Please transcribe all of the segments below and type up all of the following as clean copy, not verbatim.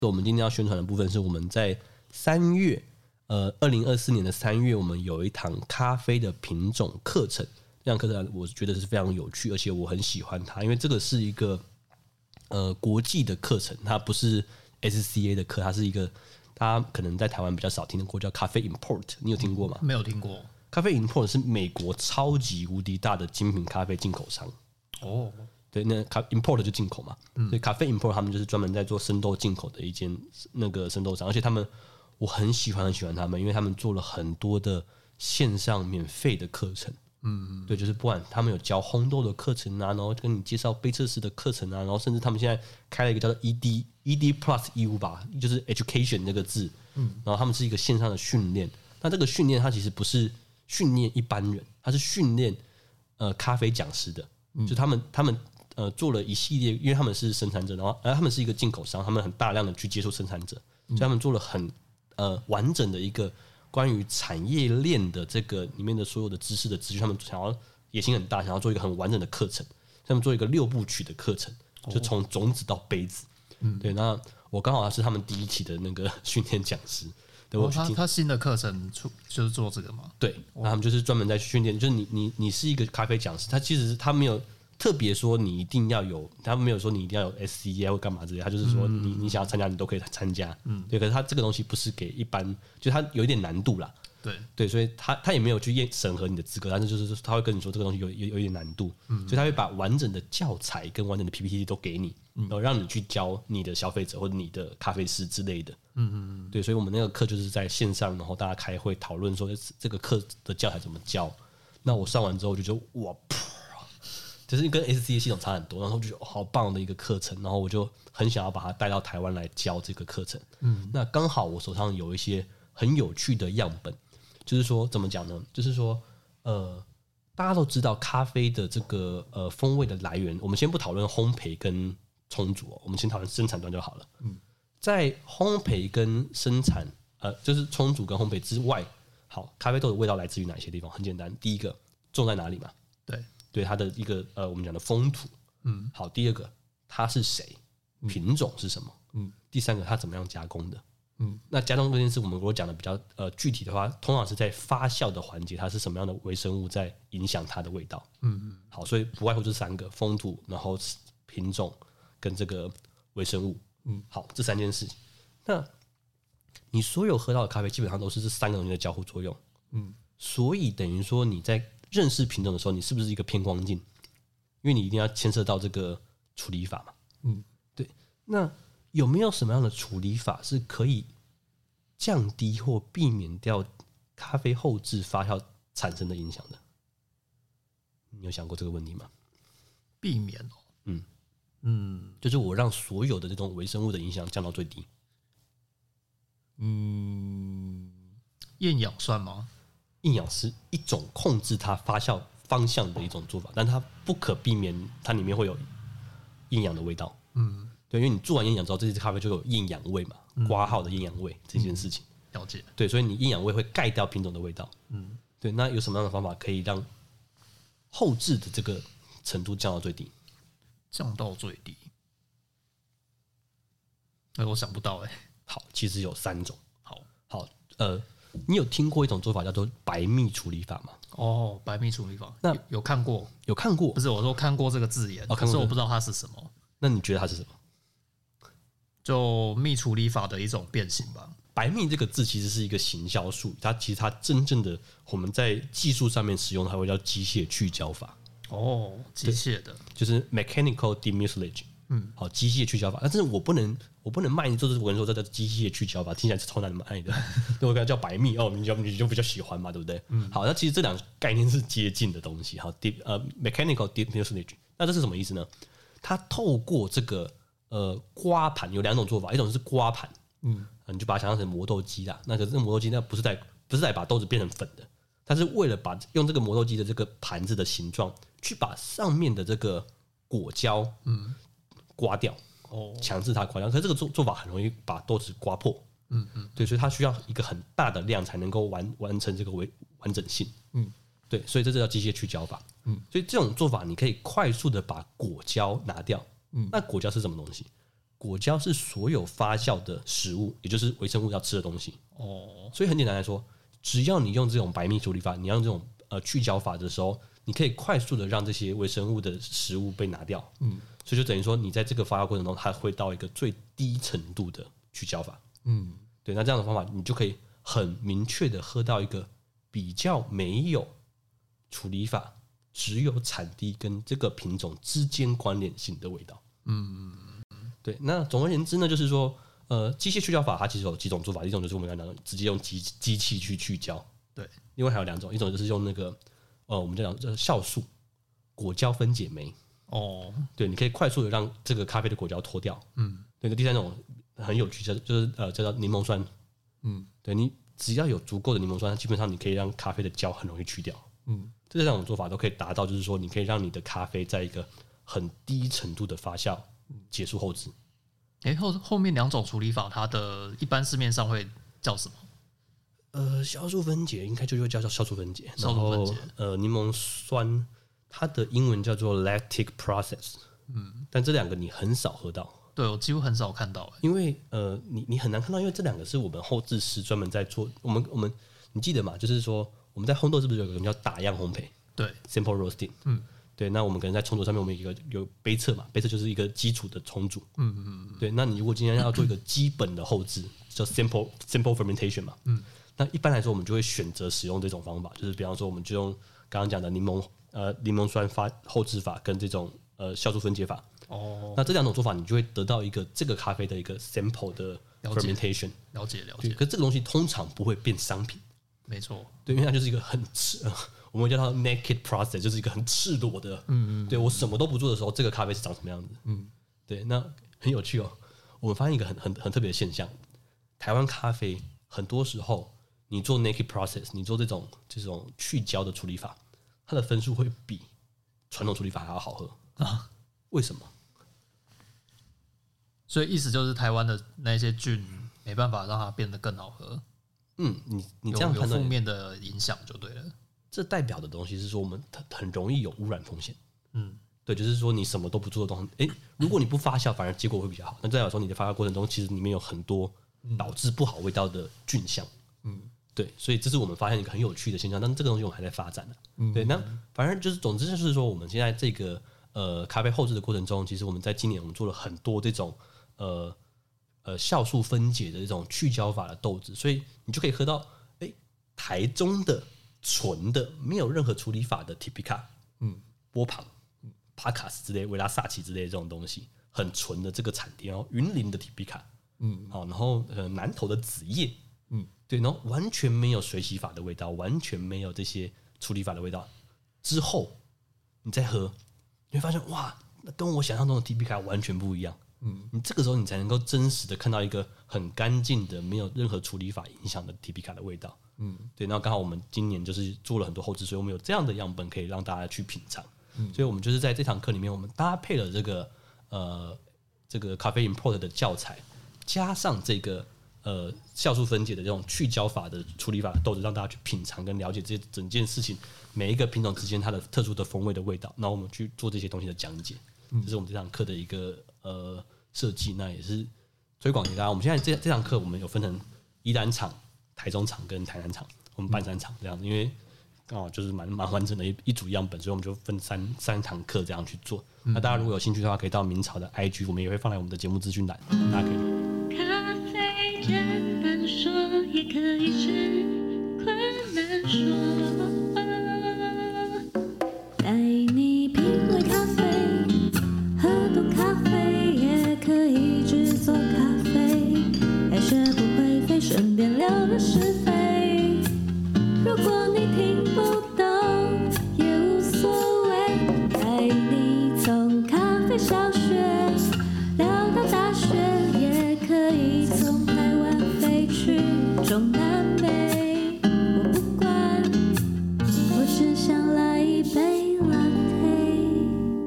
我们今天要宣传的部分是我们在3月，2024年的3月，我们有一堂咖啡的品种课程。这堂课程我觉得是非常有趣，而且我很喜欢它，因为这个是一个国际的课程，它不是 SCA 的课，它是一个大家可能在台湾比较少听的国叫咖啡 Import， 你有听过吗？ 没有听过。 咖啡 Import 是美国超级无敌大的精品咖啡进口商。 哦， 对，那import 就进口嘛，所以咖啡 import 他们就是专门在做生豆进口的一间那个生豆商，而且我很喜欢他们，因为他们做了很多的线上免费的课程，对，就是不管他们有教烘豆的课程啊，然后跟你介绍杯测试的课程啊，然后甚至他们现在开了一个叫做 ED Plus EU 吧，就是 education 这个字，然后他们是一个线上的训练，那这个训练它其实不是训练一般人，它是训练咖啡讲师的，就他们做了一系列，因为他们是生产者，然后他们是一个进口商，他们很大量的去接触生产者，所以他们做了很完整的一个关于产业链的这个里面的所有的知识的资讯，他们想要野心很大，想要做一个很完整的课程，他们做一个6部曲的课程，就从种子到杯子。对，那我刚好是他们第一期的那个训练讲师。 他新的课程就是做这个吗？ 对，那他们就是专门在训练，就是你是一个咖啡讲师，他其实他没有特别说你一定要有，他没有说你一定要有 SCA 或干嘛之类，他就是说你想要参加你都可以参加，对。可是他这个东西不是给一般，就他有一点难度啦，对，所以他也没有去审核你的资格，但是就是他会跟你说这个东西有一点难度，所以他会把完整的教材跟完整的 PPT 都给你，然后让你去教你的消费者或者你的咖啡师之类的，对，所以我们那个课就是在线上，然后大家开会讨论说这个课的教材怎么教。那我上完之后就觉得哇，就是跟 SCA 系统差很多，然后就觉得好棒的一个课程，然后我就很想要把它带到台湾来教这个课程。那刚好我手上有一些很有趣的样本，就是说怎么讲呢？就是说大家都知道咖啡的这个风味的来源，我们先不讨论烘焙跟冲煮，我们先讨论生产端就好了。在烘焙跟生产就是冲煮跟烘焙之外，好，咖啡豆的味道来自于哪些地方？很简单，第一个种在哪里嘛？对，它的一个我们讲的风土，好，第二个它是谁，品种是什么，第三个它怎么样加工的，那加工这件事我们如果讲的比较具体的话，通常是在发酵的环节，它是什么样的微生物在影响它的味道，好，所以不外乎这3个：风土，然后品种跟这个微生物，好，这3件事情，那你所有喝到的咖啡基本上都是这3个东西的交互作用，所以等于说你在认识品种的时候，你是不是一个偏光镜？因为你一定要牵涉到这个处理法嘛。对。那有没有什么样的处理法是可以降低或避免掉咖啡后置发酵产生的影响的？你有想过这个问题吗？ 避免就是我让所有的这种微生物的影响降到最低。 厌氧算吗？ 厌氧是一种控制它发酵方向的一种做法，但它不可避免它里面会有厌氧的味道。对，因为你做完厌氧之后，这支咖啡就有厌氧味嘛，挂号的厌氧味这件事情。 了解。 对，所以你厌氧味会盖掉品种的味道。对，那有什么样的方法可以让后置的这个程度降到最低？ 降到最低？我想不到好，其实有3种。好，你有听过一种做法叫做白蜜处理法吗？ 白蜜处理法， 那有看过？ 有看过？ 不是，我说看过这个字眼，可是我不知道它是什么。 那你觉得它是什么？ 就蜜处理法的一种变形吧。 白蜜这个字其实是一个行销术语，其实它真正的我们在技术上面使用它会叫机械去焦法。 机械的， 就是 mechanical demucilage。好，机械去焦法，但是我不能卖你，就是我跟你说这叫机械去焦法，听起来是超难卖的。对，我跟它叫白蜜你就比较喜欢嘛，对不对？好，那其实这2个概念是接近的东西。好，mechanical demucilage， 那这是什么意思呢？它透过这个刮盘有2种做法，一种是刮盘，你就把它想象成磨豆机啦。那可是磨豆机那不是在把豆子变成粉的，它是为了用这个磨豆机的这个盘子的形状，去把上面的这个果胶刮掉，强制它刮掉。可是这个做法很容易把豆子刮破，对，所以它需要一个很大的量才能够完成这个完整性，对，所以这叫机械去焦法，所以这种做法你可以快速的把果胶拿掉，那果胶是什么东西？ 果胶是所有发酵的食物，也就是微生物要吃的东西。所以很简单来说，只要你用这种白密处理法，你要用这种去胶法的时候，你可以快速的让这些微生物的食物被拿掉。所以就等于说，你在这个发酵过程中，它会到一个最低程度的去胶法。对，那这样的方法，你就可以很明确的喝到一个比较没有处理法，只有产地跟这个品种之间关联性的味道。对。那总而言之呢，就是说，机械去胶法它其实有几种做法，一种就是我们刚刚讲的直接用机器去胶， 对。 另外还有两种，一种就是用那个我们讲酵素果胶分解酶。对，你可以快速的让这个咖啡的果胶脱掉。对。那第三种很有趣，就是叫做柠檬酸。对，你只要有足够的柠檬酸，基本上你可以让咖啡的胶很容易去掉。这两种做法都可以达到，就是说你可以让你的咖啡在一个很低程度的发酵结束后制。 后面两种处理法，它的一般市面上会叫什么？ 酵素分解应该就会叫酵素分解。 酵素分解。 柠檬酸它的英文叫做 lactic process。但这两个你很少喝到。 对，我几乎很少看到。 因为你很难看到，因为这两个是我们后制师专门在做。我们你记得吗？就是说我们在烘豆是不是有个叫打样烘焙？ 对 ，sample roasting。对，那我们可能在冲煮上面，我们有杯测嘛，杯测就是一个基础的冲煮。对，那你如果今天要做一个基本的后制，叫 sample fermentation 嘛。那一般来说，我们就会选择使用这种方法，就是比方说，我们就用刚刚讲的柠檬酸后制法跟这种酵素分解法。那这两种做法，你就会得到一个这个咖啡的一个 sample 的 fermentation。 了解。 对，可是这个东西通常不会变商品。 没错。对， 因为它就是一个很我们叫它 naked process， 就是一个很赤裸的。对，我什么都不做的时候，这个咖啡是长什么样子。对，那很有趣哦。我们发现一个很特别的现象，台湾咖啡很多时候你做 naked process， 你做这种去胶的处理法，它的分数会比传统处理法还要好喝。为什么？ 所以意思就是台湾的那些菌没办法让它变得更好喝。 你这样判断有负面的影响就对了。 这代表的东西是说，我们很容易有污染风险。对，就是说你什么都不做的东西，如果你不发酵，反而结果会比较好。那代表说你的发酵过程中，其实里面有很多导致不好味道的菌相。对，所以这是我们发现一个很有趣的现象，但是这个东西我们还在发展呢。对，那反正就是总之就是说，我们现在这个咖啡后制的过程中，其实我们在今年我们做了很多这种酵素分解的这种去胶法的豆子，所以你就可以喝到台中的纯的没有任何处理法的 Typica、波旁、帕卡斯之类、维拉萨奇之类的这种东西，很纯的这个产地，然后云林的 Typica，然后南投的紫叶，对，然后完全没有水洗法的味道，完全没有这些处理法的味道，之后你再喝，你会发现哇，那跟我想象中的 Typica 完全不一样。你这个时候你才能够真实的看到一个很干净的、没有任何处理法影响的 Typica 的味道。对，然后刚好我们今年就是做了很多后制，所以我们有这样的样本可以让大家去品尝。所以我们就是在这堂课里面，我们搭配了这个咖啡 import 的教材，加上这个酵素分解的这种去胶法的处理法的豆子，让大家去品尝跟了解这整件事情每一个品种之间它的特殊的风味的味道，然后我们去做这些东西的讲解。这是我们这堂课的一个设计，那也是推广给大家。我们现在这堂课我们有分成宜兰场、台中场跟台南场，我们办3场这样子，因为刚好就是蛮完整的一组样本，所以我们就分三堂课这样去做。那大家如果有兴趣的话，可以到明朝的 IG， 我们也会放在我们的节目资讯栏，大家可以。咖啡简单说，也可以是困难说，带你品味咖啡，喝懂咖啡，也可以制作咖啡，还学不会飞，顺便聊了是非。如果你听不懂也无所谓，带你从咖啡小学聊到大学，也可以从台湾飞去中南美。我不管，我只想来一杯 latte。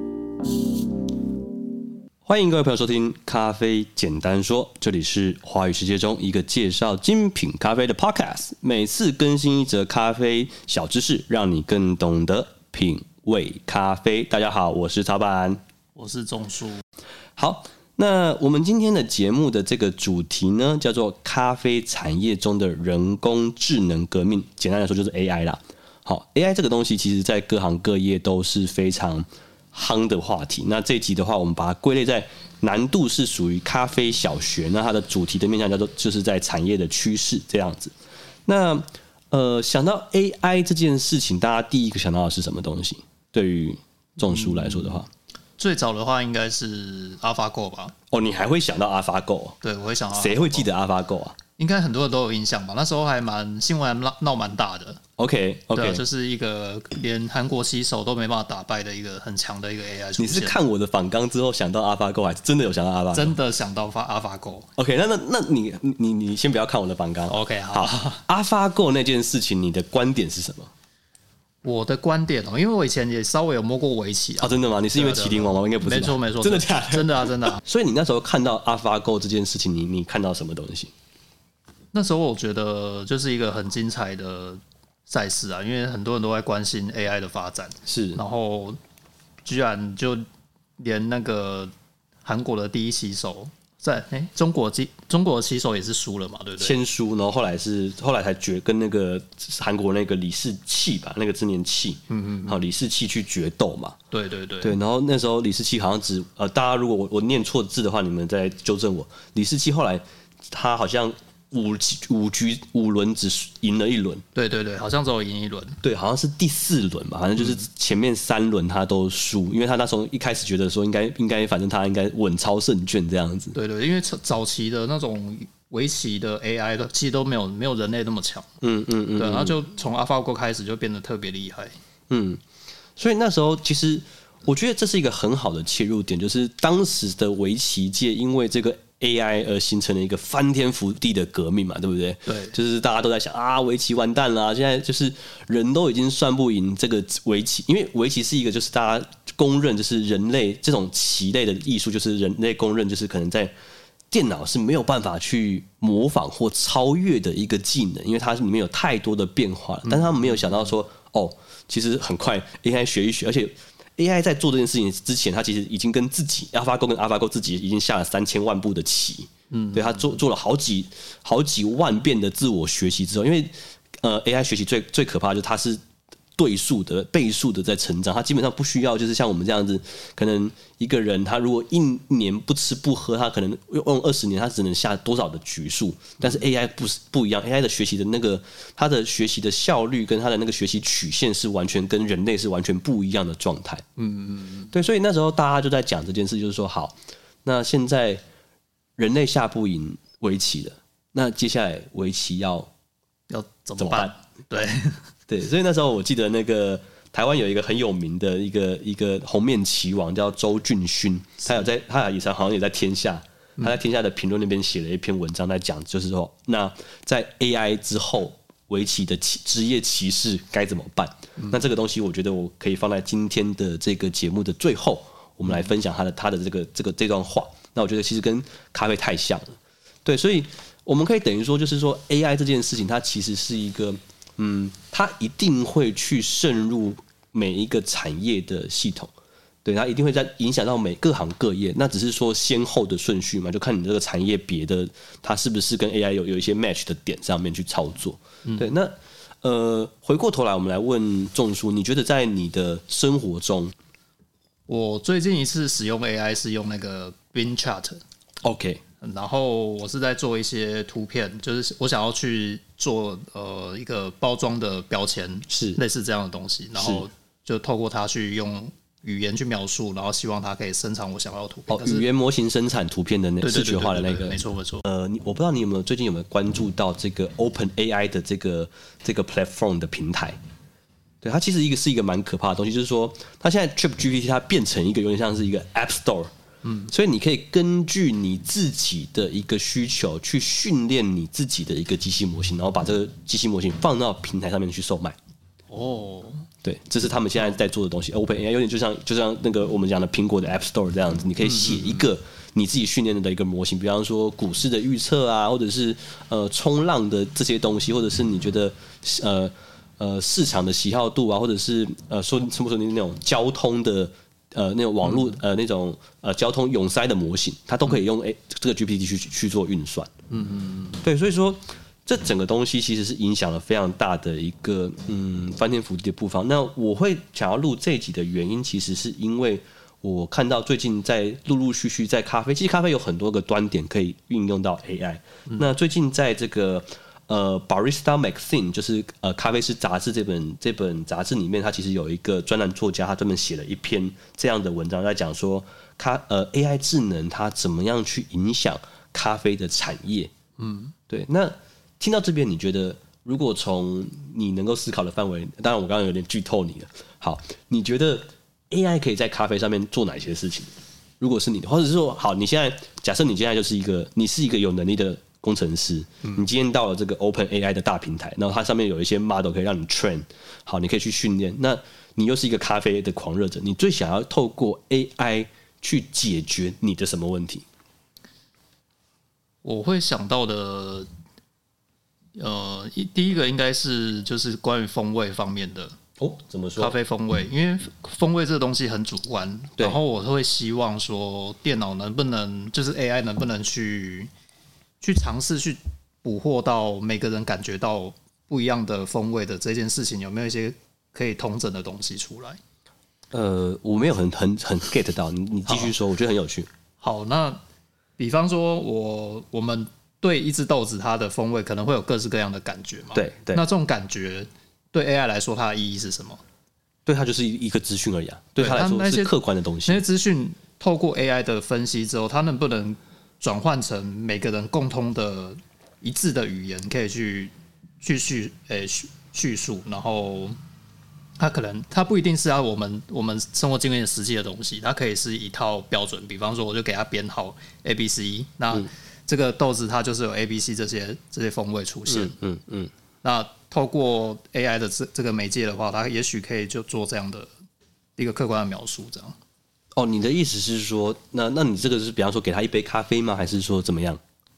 欢迎各位朋友收听《咖啡简单说》，这里是华语世界中一个介绍精品咖啡的 podcast， 每次更新一则咖啡小知识，让你更懂得品味咖啡。大家好，我是曹板， 我是钟叔。 好， 那我们今天的节目的这个主题呢，叫做咖啡产业中的人工智能革命，简单来说就是 AI 啦。好 ，AI 这个东西其实在各行各业都是非常夯的话题。那这一集的话，我们把它归类在难度是属于咖啡小学，那它的主题的面向叫做就是在产业的趋势这样子。那想到 AI 这件事情，大家第一个想到的是什么东西？对于仲叔来说的话， 最早的话应该是 AlphaGo 吧？ 哦，你还会想到 AlphaGo？ 对，我会想到 AlphaGo。 谁会记得 AlphaGo 啊？ 应该很多人都有印象吧？那时候还新闻还闹蛮大的。 OK， 对，就是一个连韩国棋手都没办法打败的一个很强的一个 AI 出现。 你是看我的访纲之后想到 AlphaGo， 还是真的有想到 AlphaGo？ 真的想到 AlphaGo。 OK， 那你先不要看我的访纲。 OK， 好。 AlphaGo 那件事情，你的观点是什么？ 我的观点因为我以前也稍微有摸过围棋啊。 真的吗？你是因为麒麟王吗？应该不是。 没错， 真的假的？ 真的啊，真的啊。 所以你那时候看到 AlphaGo 这件事情，你看到什么东西？ 那时候我觉得就是一个很精彩的赛事啊，因为很多人都在关心 AI 的发展， 是， 然后居然就连那个韩国的第一棋手在中国的棋手也是输了嘛，对不对？ 先输，然后后来才跟那个韩国那个李世器吧，那个知年器，好，李世器去决斗嘛， 对， 然后那时候李世器好像大家如果我念错字的话，你们再纠正我。李世器后来他好像五轮只赢了1轮， 对，好像只有赢1轮， 对，好像是第4轮吧，反正就是前面3轮他都输，因为他那时候一开始觉得说应该，反正他应该稳操胜券这样子。 对，因为早期的那种围棋的 AI 其实都没有人类那么强，对，然后就从 AlphaGo 开始就变得特别厉害， 所以那时候其实我觉得这是一个很好的切入点，就是当时的围棋界因为这个AI 而形成了一个翻天覆地的革命嘛，对不对？ 对， 就是大家都在想围棋完蛋了，现在就是人都已经算不赢这个围棋，因为围棋是一个就是大家公认就是人类这种棋类的艺术，就是人类公认就是可能在电脑是没有办法去模仿或超越的一个技能，因为它里面有太多的变化了。但是他们没有想到说，其实很快 AI 学一学，而且AI 在做这件事情之前，他其实已经跟自己 AlphaGo 自己已经下了3000万步的棋，对，他做了好几万遍的自我学习之后，因为AI 学习最可怕的就是它是倍数的在成长，他基本上不需要就是像我们这样子，可能一个人他如果1年不吃不喝，他可能用20年，他只能下多少的局数。但是 AI 不一样 ，AI 的学习的他的学习的效率跟他的那个学习曲线是完全跟人类是完全不一样的状态。对，所以那时候大家就在讲这件事，就是说好，那现在人类下不赢围棋了，那接下来围棋要怎么办？ 对，所以那时候我记得那个台湾有一个很有名的一个红面棋王叫周俊勋，他好像也在天下，他在天下的评论那边写了一篇文章，在讲就是说，那在 AI 之后，围棋的职业棋士该怎么办？那这个东西，我觉得我可以放在今天的这个节目的最后，我们来分享他的这段话。那我觉得其实跟咖啡太像了，对，所以我们可以等于说，就是说 AI 这件事情，它其实是一个。它一定会去渗入每一个产业的系统，对，它一定会在影响到各行各业。那只是说先后的顺序嘛，就看你这个产业别的它是不是跟 AI 有一些 match 的点上面去操作。对，那回过头来，我们来问仲叔，你觉得在你的生活中， 我最近一次使用 AI 是用那个 Bing Chat。OK。然后我是在做一些图片，就是我想要去做一个包装的标签，是类似这样的东西，然后就透过它去用语言去描述，然后希望它可以生产我想要的图片。 语言模型生产图片的视觉化的那个， 没错。 我不知道你最近有没有关注到这个 OpenAI 的这个 platform 的平台？对，它其实是一个蛮可怕的东西，就是说它现在 ChatGPT 它变成一个有点像是一个 App Store。所以你可以根据你自己的一个需求去训练你自己的一个机器模型，然后把这个机器模型放到平台上面去售卖。对，这是他们现在在做的东西。OpenAI 有点就像那个我们讲的苹果的 App Store 这样子，你可以写一个你自己训练的一个模型，比方说股市的预测啊，或者是冲浪的这些东西，或者是你觉得市场的喜好度啊，或者是说那种交通的那种网络那种交通拥塞的模型，它都可以用这个 GPT 去做运算。对，所以说这整个东西其实是影响了非常大的一个翻天覆地的部分。那我会想要录这一集的原因，其实是因为我看到最近在陆陆续续在咖啡，其实咖啡有很多个端点可以运用到 AI。那最近在这个Barista Magazine 就是咖啡师杂志这本杂志里面，它其实有一个专栏作家，他专门写了一篇这样的文章，在讲说AI 智能它怎么样去影响咖啡的产业。对。那听到这边，你觉得如果从你能够思考的范围，当然我刚刚有点剧透你了。好，你觉得 AI 可以在咖啡上面做哪些事情？如果是你的，或者是说，好，你现在假设你现在就是你是一个有能力的工程师，你今天到了这个 OpenAI 的大平台，然后它上面有一些 model 可以让你 train， 好，你可以去训练。那你又是一个咖啡的狂热者，你最想要透过 AI 去解决你的什么问题？ 我会想到的，第一个应该是就是关于风味方面的。 怎么说？ 咖啡风味，因为风味这个东西很主观，然后我会希望说，电脑能不能，就是 AI 能不能去尝试去捕获到每个人感觉到不一样的风味的这件事情，有没有一些可以统整的东西出来？ 我没有很 get 到，你继续说，我觉得很有趣。 好，那比方说我们对一只豆子它的风味可能会有各式各样的感觉嘛？ 对。 那这种感觉对 AI 来说它的意义是什么？ 对它就是一个资讯而已啊，对它来说是客观的东西。 那些资讯透过 AI 的分析之后，它能不能转换成每个人共通的一致的语言，可以去叙述，然后它不一定是要我们生活经验实际的东西，它可以是一套标准。比方说，我就给它编号 A、B、C， 那这个豆子它就是有 A、B、C 这些风味出现。那透过 AI 的这个媒介的话，它也许可以就做这样的一个客观的描述，这样。 你的意思是说，那你这个是比方说给他一杯咖啡吗？还是说怎么样？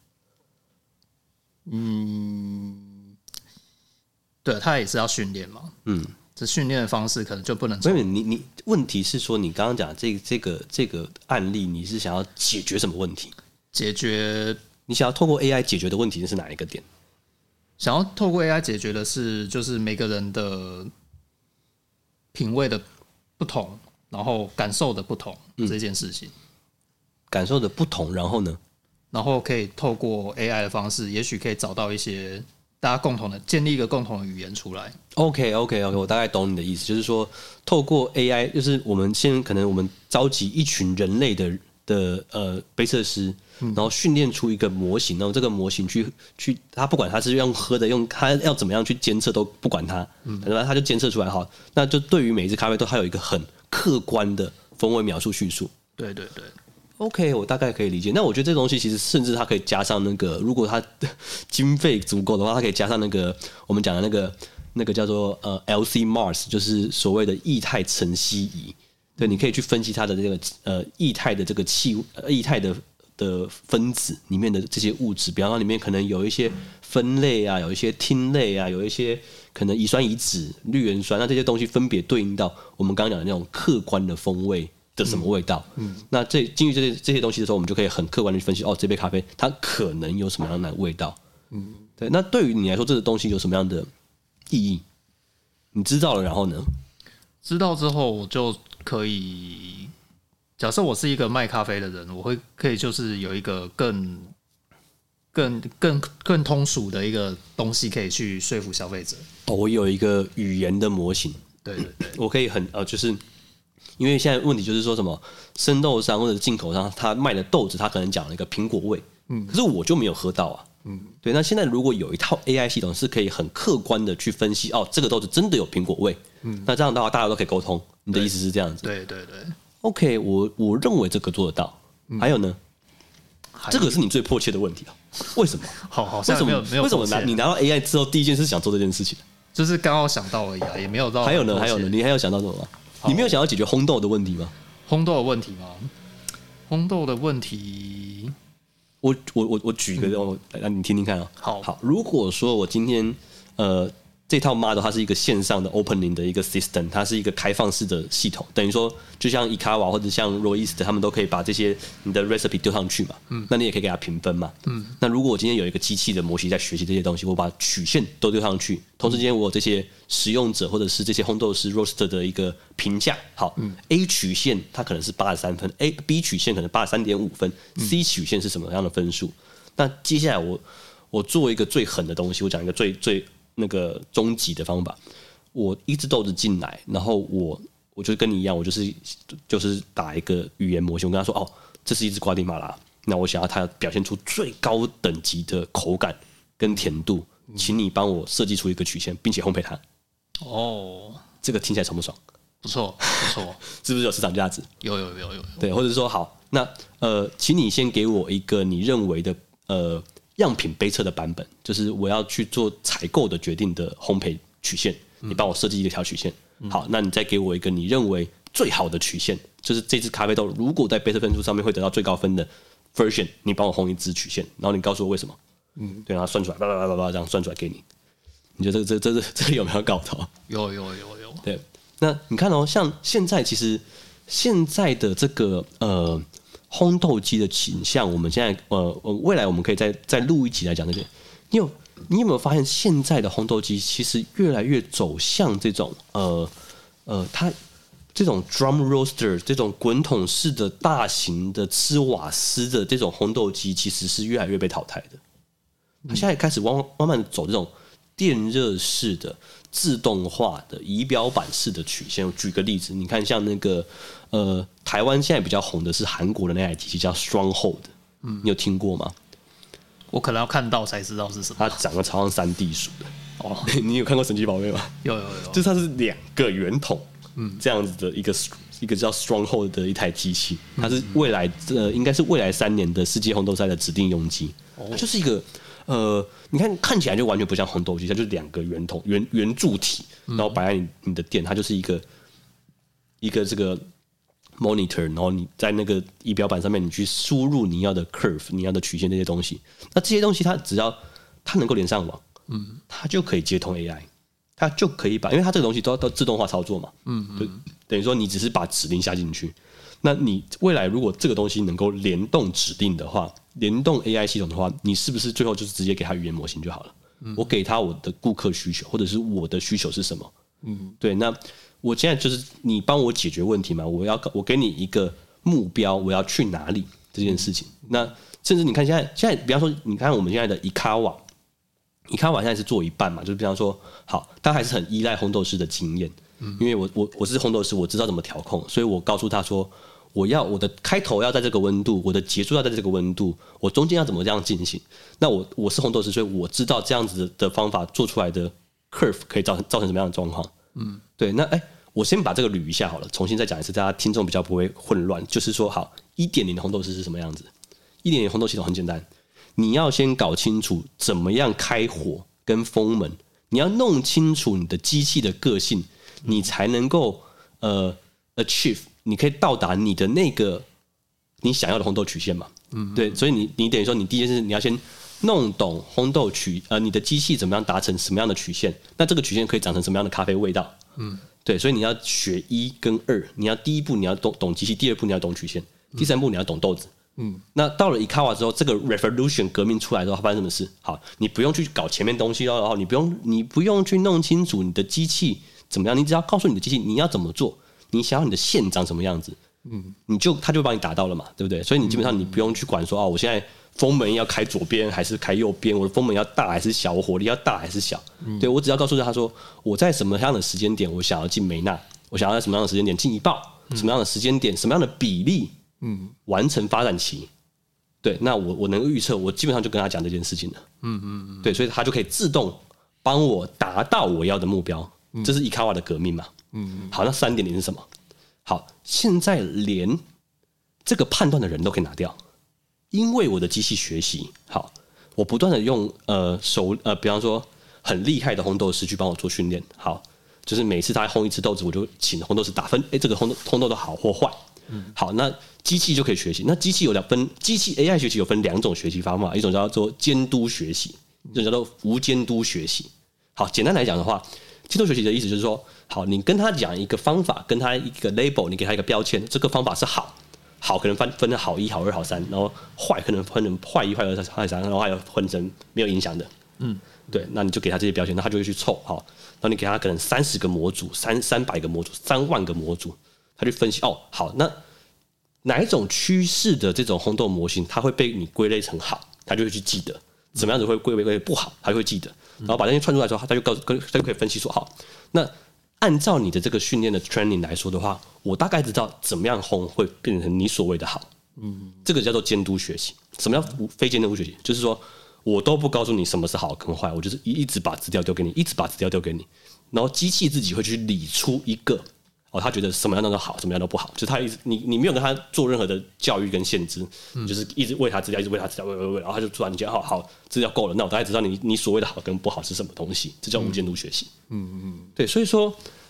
对，他也是要训练嘛。这训练的方式可能就不能。 所以你问题是说，你刚刚讲这个案例，你是想要解决什么问题？你想要透过 AI 解决的问题是哪一个点？ 想要透过 AI 解决的是，就是每个人的品味的不同，然后感受的不同这件事情。 感受的不同，然后呢？ 然后可以透过 AI 的方式，也许可以找到一些大家共同的，建立一个共同的语言出来。 OK， 我大概懂你的意思，就是说透过 AI，就是可能我们召集一群人类的杯测师，然后训练出一个模型，然后这个模型去他不管他是用喝的，用他要怎么样去监测都不管他，他就监测出来好，那就对于每一支咖啡都它有一个很客观的风味描述叙述。 对。 OK， 我大概可以理解。那我觉得这东西其实甚至它可以加上那个，如果它经费足够的话，它可以加上那个我们讲的那个叫做LC Mars， 就是所谓的液态晨曦仪。对，你可以去分析它的这个液态的这个液态的分子里面的这些物质，比方说里面可能有一些酚类啊，有一些烃类啊，有一些可能乙酸乙酯、绿原酸，那这些东西分别对应到我们刚刚讲的那种客观的风味的什么味道。那基于这些东西的时候，我们就可以很客观的去分析，这杯咖啡它可能有什么样的味道。对。那对于你来说，这个东西有什么样的意义？你知道了，然后呢？ 知道之后，我就可以假设我是一个卖咖啡的人，我可以就是有一个更通俗的一个东西可以去说服消费者。 我有一个语言的模型。 对， 我可以就是因为现在问题就是说什么生豆商或者进口商他卖的豆子，他可能讲了一个苹果味，可是我就没有喝到啊。对。那现在如果有一套 AI 系统是可以很客观的去分析，这个豆子真的有苹果味，那这样的话大家都可以沟通。你的意思是这样子？ 对。 OK， 我认为这个做得到。还有呢？这个是你最迫切的问题啊？为什么？ 好像没有为什么你拿到 AI 之后，第一件事想做这件事情？ 就是刚好想到而已啊，也没有到。 还有呢？你还有想到什么吗？你没有想要解决烘豆的问题吗？ 烘豆的问题吗？烘豆的问题， 我举一个，你听听看啊。 好， 如果说我今天这套 model 它是一个线上的 opening 的一个 system， 它是一个开放式的系统，等于说就像 Ikawa 或者像 Royist 他们都可以把这些你的 recipe 丢上去嘛，那你也可以给它评分嘛，那如果我今天有一个机器的模型在学习这些东西，我把曲线都丢上去，同时间我有这些使用者或者是这些烘豆师 roaster 的一个评价，好，A 曲线它可能是83分，B 曲线可能83.5分，C 曲线是什么样的分数？那接下来我做一个最狠的东西，我讲一个最那个终极的方法，我一只豆子进来，然后我就跟你一样，我就是打一个语言模型，我跟他说，哦，这是一只瓜地马拉，那我想要它表现出最高等级的口感跟甜度，请你帮我设计出一个曲线，并且烘焙它。哦，这个听起来爽不爽？ 不错，不错， 是不是有市场价值？ 有。 对，或者说好，那请你先给我一个你认为的样品杯测的版本，就是我要去做采购的决定的烘焙曲线，你帮我设计一条曲线。好，那你再给我一个你认为最好的曲线，就是这支咖啡豆如果在杯测分数上面会得到最高分的 version， 你帮我烘一支曲线，然后你告诉我为什么。对，然后算出来，这样算出来给你。你觉得这个有没有搞头？ 有。 对，那你看哦，像现在其实现在的这个烘豆机的倾向，我们现在未来我们可以再录一集来讲这个。你有没有发现现在的烘豆机其实越来越走向这种它这种 drum roaster 这种滚筒式的大型的吃瓦斯的这种烘豆机，其实是越来越被淘汰的。它现在开始慢慢的走这种电热式的、自动化的、仪表板式的曲线。我举个例子，你看像那个台湾现在比较红的是韩国的那台机器叫 Stronghold，你有听过吗？ 我可能要看到才知道是什么。 它长得超像3D 鼠的。哦，你有看过神奇宝贝吗？ 有。 就是它是2个圆筒，这样子的一个叫 Stronghold 的一台机器，它是未来应该是未来3年的世界烘豆赛的指定用机。它就是一个你看起来就完全不像烘豆机，它就是2个圆筒圆柱体，然后摆在你的店，它就是一个这个 monitor， 然后你在那个仪表板上面，你去输入你要的 curve、你要的曲线这些东西。那这些东西它只要它能够连上网，它就可以接通 AI， 它就可以因为它这个东西都自动化操作嘛，就等于说你只是把指令下进去。那你未来如果这个东西能够联动指令的话，联动 AI 系统的话，你是不是最后就是直接给它语言模型就好了？我给它我的顾客需求，或者是我的需求是什么？对，那我现在就是你帮我解决问题嘛，我给你一个目标，我要去哪里这件事情。那甚至你看现在，比方说，你看我们现在的 Ikawa 现在是做一半嘛，就是比方说，好，他还是很依赖烘豆师的经验，因为我是烘豆师，我知道怎么调控，所以我告诉他说，我的开头要在这个温度，我的结束要在这个温度，我中间要怎么这样进行。那我是烘豆师，所以我知道这样子的方法做出来的 curve 可以造成什么样的状况。对，那我先把这个捋一下好了，重新再讲一次，大家听众比较不会混乱。就是说，好 1.0 的烘豆师是什么样子？1.0 烘豆系统很简单，你要先搞清楚怎么样开火跟封门，你要弄清楚你的机器的个性，你才能够achieve， 你可以到达你的那个你想要的烘豆曲线嘛。对，所以你等于说你第一件事你要先弄懂烘豆你的机器怎么样达成什么样的曲线，那这个曲线可以长成什么样的咖啡味道。对，所以你要学1跟2，你要第一步你要懂机器，第2步你要懂曲线，第3步你要懂豆子。那到了 Ikawa 之后，这个 revolution 革命出来之后，它发生什么事？好，你不用去搞前面东西，然后你不用去弄清楚你的机器怎么样，你只要告诉你的机器你要怎么做，你想要你的线长什么样子，它就帮你达到了嘛，对不对？所以你基本上你不用去管说我现在封门要开左边还是开右边，我的封门要大还是小，我火力要大还是小。对，我只要告诉他说我在什么样的时间点我想要进梅纳，我想要在什么样的时间点进一爆，什么样的时间点什么样的比例完成发展期。对，那我能够预测，我基本上就跟他讲这件事情了。对，所以他就可以自动帮我达到我要的目标。这是 Ikawa 的革命嘛。好，那3.0是什么？好，现在连这个判断的人都可以拿掉。因为我的机器学习好，我不断的用比方说很厉害的烘豆师去帮我做训练。好，就是每次他烘一次豆子，我就请烘豆师打分，这个烘豆的好或坏。好，那机器就可以学习。那机器机器 AI 学习有分2种学习方法，一种叫做监督学习，一种叫做无监督学习。 好，简单来讲的话，监督学习的意思就是说，好，你跟他讲一个方法，跟他一个 label， 你给他一个标签，这个方法是好，好可能分成好1、好2、好3，然后坏可能分成坏1、坏2、坏3，然后还有分成没有影响的。对，那你就给他这些标签，那他就会去凑。好，然后你给他可能30个模组、300个模组、3万个模组，他去分析。哦，好，那哪一种趋势的这种轰动模型，它会被你归类成好，他就会去记得。怎么样子会归类不好，他就会记得。然后把这些串出来之后，他就可以分析说，好，那按照你的这个训练的 training 来说的话，我大概知道怎么样轰会变成你所谓的好。这个叫做监督学习。什么叫非监督学习？就是说我都不告诉你什么是好跟坏，我就是一直把资料丢给你，一直把资料丢给你，然后机器自己会去理出一个他觉得什么样都好，什么样都不好，就是他一直你没有跟他做任何的教育跟限制，就是一直喂他资料，一直喂他资料，喂，然后他就突然间好资料够了，那我大概知道你所谓的好跟不好是什么东西，这叫无监督学习。对，所以说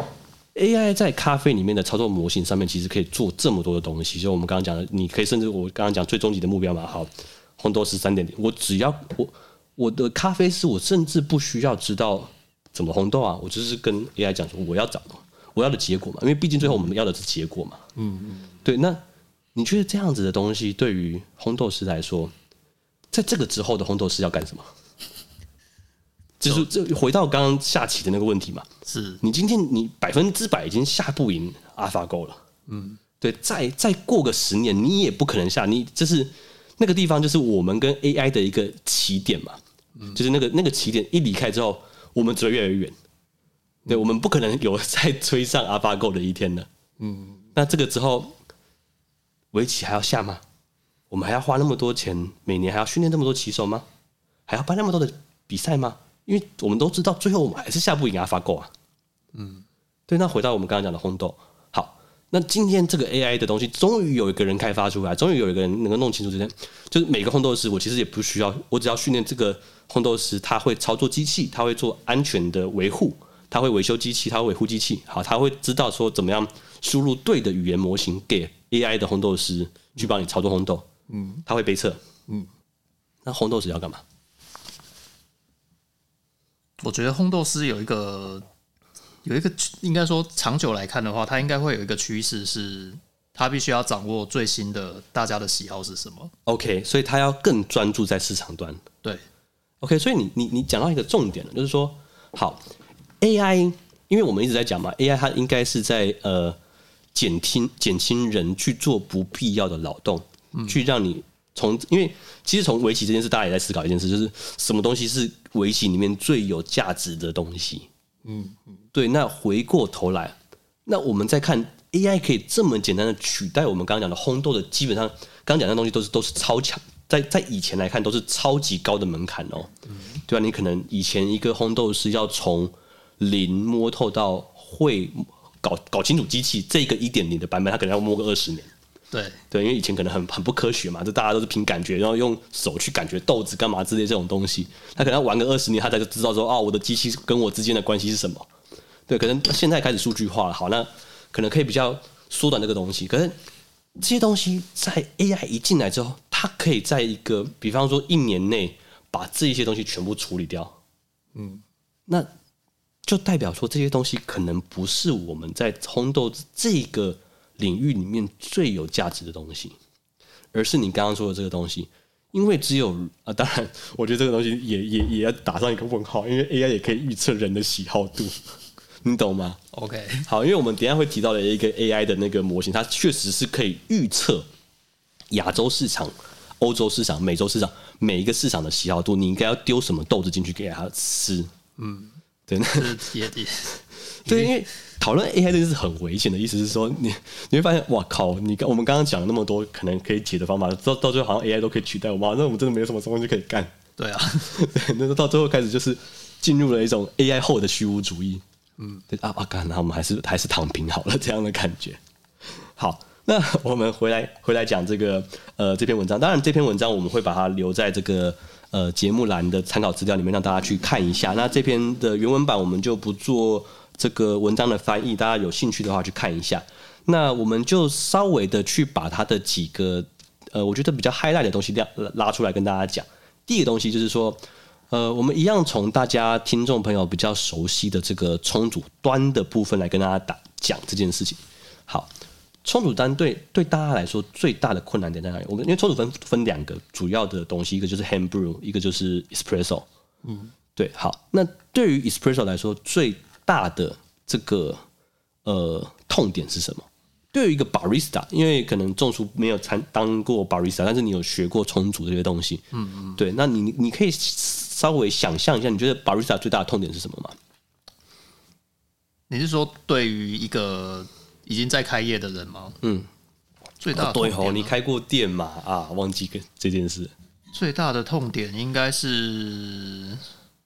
AI 在咖啡里面的操作模型上面，其实可以做这么多的东西。就我们刚刚讲的，你可以甚至我刚刚讲最终极的目标嘛，好，烘豆师3.0，我只要我的咖啡师，我甚至不需要知道怎么烘豆啊，我就是跟 AI 讲说我要的结果嘛，因为毕竟最后我们要的是结果嘛。对，那你觉得这样子的东西对于烘豆师来说，在这个之后的烘豆师要干什么？就是这回到刚刚下棋的那个问题嘛， 是你今天你100%已经下不赢 AlphaGo 了，对，再过个10年，你也不可能下，你就是那个地方就是我们跟 AI 的一个起点嘛，就是那个起点一离开之后，我们只会越来越远，对，我们不可能有再追上 AlphaGo 的一天了，那这个之后，围棋还要下吗？我们还要花那么多钱，每年还要训练那么多棋手吗？还要办那么多的比赛吗？因为我们都知道，最后我们还是下不赢 AlphaGo 啊。对。那回到我们刚刚讲的烘豆，好，那今天这个 AI 的东西，终于有一个人开发出来，终于有一个人能够弄清楚这些，就是每个烘豆师，我其实也不需要，我只要训练这个烘豆师，他会操作机器，他会做安全的维护，他会维修机器，他会维护机器，好，他会知道说怎么样输入对的语言模型给 AI 的烘豆师去帮你操作烘豆，他会杯测，那烘豆师要干嘛？ 我觉得烘豆师有一个，应该说长久来看的话，它应该会有一个趋势是，他必须要掌握最新的大家的喜好是什么。 OK， 所以他要更专注在市场端。 对 ，OK， 所以你讲到一个重点了，就是说，好 AI， 因为我们一直在讲嘛 ，AI 它应该是在减轻人去做不必要的劳动，去让你因为其实从围棋这件事，大家也在思考一件事，就是什么东西是围棋里面最有价值的东西。对。那回过头来，那我们再看 AI 可以这么简单的取代我们刚刚讲的烘豆的，基本上刚刚讲的东西都是超强，在以前来看都是超级高的门槛哦。对吧？你可能以前一个烘豆师要从0摸透到会搞清楚机器这个 1.0 的版本，他可能要摸个20年。对，因为以前可能很不科学嘛，就大家都是凭感觉，然后用手去感觉豆子干嘛之类这种东西，他可能要玩个20年，他才知道说，我的机器跟我之间的关系是什么。对，可能现在开始数据化了，好，那可能可以比较缩短这个东西。可是这些东西在 AI 一进来之后，它可以在一个比方说1年内把这些东西全部处理掉。那就代表说这些东西可能不是我们在烘豆这个领域里面最有价值的东西，而是你刚刚说的这个东西。因为只有当然，我觉得这个东西也要打上一个问号，因为 AI 也可以预测人的喜好度，你懂吗 ？OK， 好，因为我们等一下会提到的一个 AI 的那个模型，它确实是可以预测亚洲市场、欧洲市场、美洲市场每一个市场的喜好度，你应该要丢什么豆子进去给它吃。对， 也对，因为讨论 AI 这件事很危险的意思是说，你会发现，哇靠！我们刚刚讲了那么多可能可以解的方法，到最后好像 AI 都可以取代我们，那我们真的没有什么东西可以干。 对啊， 对，那到最后开始就是进入了一种 AI 后的虚无主义。对干，那我们还是躺平好了这样的感觉。好，那我们回来讲这个这篇文章。当然，这篇文章我们会把它留在这个节目栏的参考资料里面，让大家去看一下。那这篇的原文版我们就不做这个文章的翻译，大家有兴趣的话去看一下。那我们就稍微的去把它的几个我觉得比较 highlight 的东西拉出来跟大家讲。第一个东西就是说， 我们一样从大家听众朋友比较熟悉的这个冲煮端的部分来跟大家讲这件事情。好，冲煮端对大家来说最大的困难点在哪里？因为冲煮分两个主要的东西，一个就是 hand brew， 一个就是 espresso。对，好，那对于 espresso 来说，最大的这个痛点是什么？对于一个 barista， 因为可能仲叔没有当过 barista， 但是你有学过冲煮这些东西，对，那你可以稍微想象一下，你觉得 barista 最大的痛点是什么吗？ 你是说对于一个已经在开业的人吗？最大的痛点对你开过店嘛？啊，忘记这件事。 最大的痛点应该是。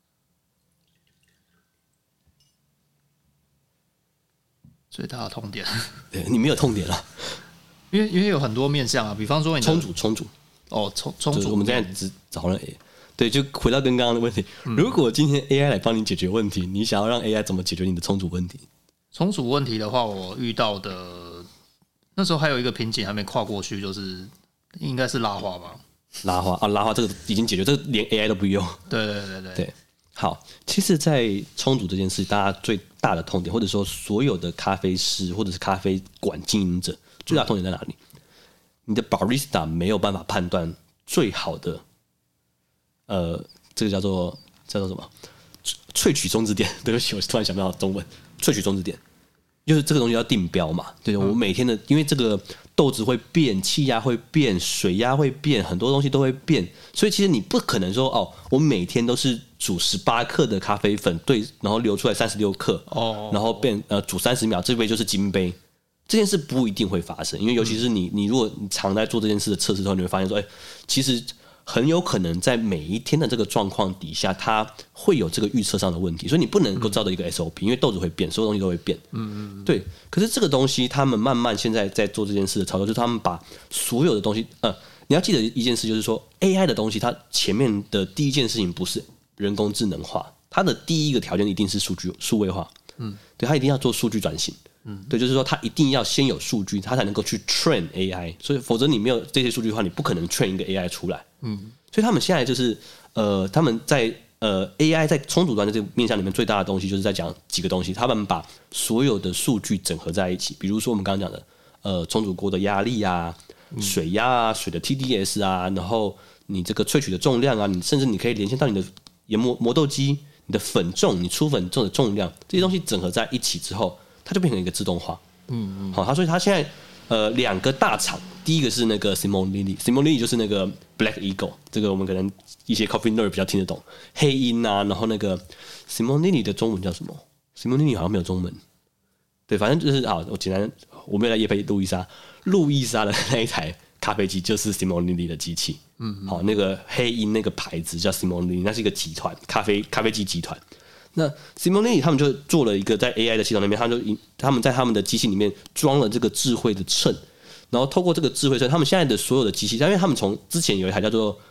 最大的痛点， 对你没有痛点了， 因为有很多面向啊，比方说你冲煮哦，冲煮， 我们现在只找了 A， 对，就回到跟刚刚的问题，如果今天 AI 来帮你解决问题，你想要让 AI 怎么解决你的冲煮问题？ 冲煮问题的话，我遇到的那时候还有一个瓶颈还没跨过去，就是应该是拉花吧？ 拉花这个已经解决，这个连 AI 都不用。 对。 好，其实，在冲煮这件事，大家最大的痛点，或者说所有的咖啡师或者是咖啡馆经营者，最大的痛点在哪里？你的 barista 没有办法判断最好的，这个叫做什么？萃取中之点。对不起，我突然想不到中文。萃取中之点，就是这个东西要定标嘛。对，我每天的，因为这个豆子会变，气压会变，水压会变，很多东西都会变，所以其实你不可能说哦，我每天都是煮18克的咖啡粉，对，然后流出来36克，然后煮30秒，这杯就是金杯。这件事不一定会发生，因为尤其是你如果你常在做这件事的测试之后，你会发现说，其实很有可能在每一天的这个状况底下，它会有这个预测上的问题，所以你不能够照着一个 SOP，因为豆子会变，所有东西都会变。对。可是这个东西，他们慢慢现在在做这件事的操作，就是他们把所有的东西，你要记得一件事，就是说 AI 的东西，它前面的第一件事情不是人工智能化，它的第一个条件一定是数位化。对，它一定要做数据转型。对，就是说它一定要先有数据，它才能够去 train AI， 所以否则你没有这些数据的话，你不可能 train 一个 AI 出来。所以他们现在就是他们在AI 在冲煮端的这个面向里面最大的东西，就是在讲几个东西，他们把所有的数据整合在一起，比如说我们刚刚讲的冲煮锅的压力啊、水压啊、水的 TDS 啊，然后你这个萃取的重量啊，你甚至你可以连线到你的研磨豆机、你的粉重、你出粉重的重量，这些东西整合在一起之后，它就变成一个自动化。好，所以它现在两个大厂，第一个是那个 Simon Lilly 就是那个 Black Eagle， 这个我们可能一些 coffee nerd 比较听得懂，黑鹰啊，然后那个 Simon Lilly 的中文叫什么 ？Simon Lilly 好像没有中文，对，反正就是好，我简单，我没有来业配路易莎的那一台咖啡机就是 Simon Lilly 的机器，好，那个黑鹰那个牌子叫 Simon Lilly， 那是一个集团，咖啡机集团。那 Simon Lilly 他们就做了一个在 AI 的系统里面，他们在他们的机器里面装了这个智慧的秤，然后透过这个智慧秤，他们现在的所有的机器，因为他们从之前有一台叫做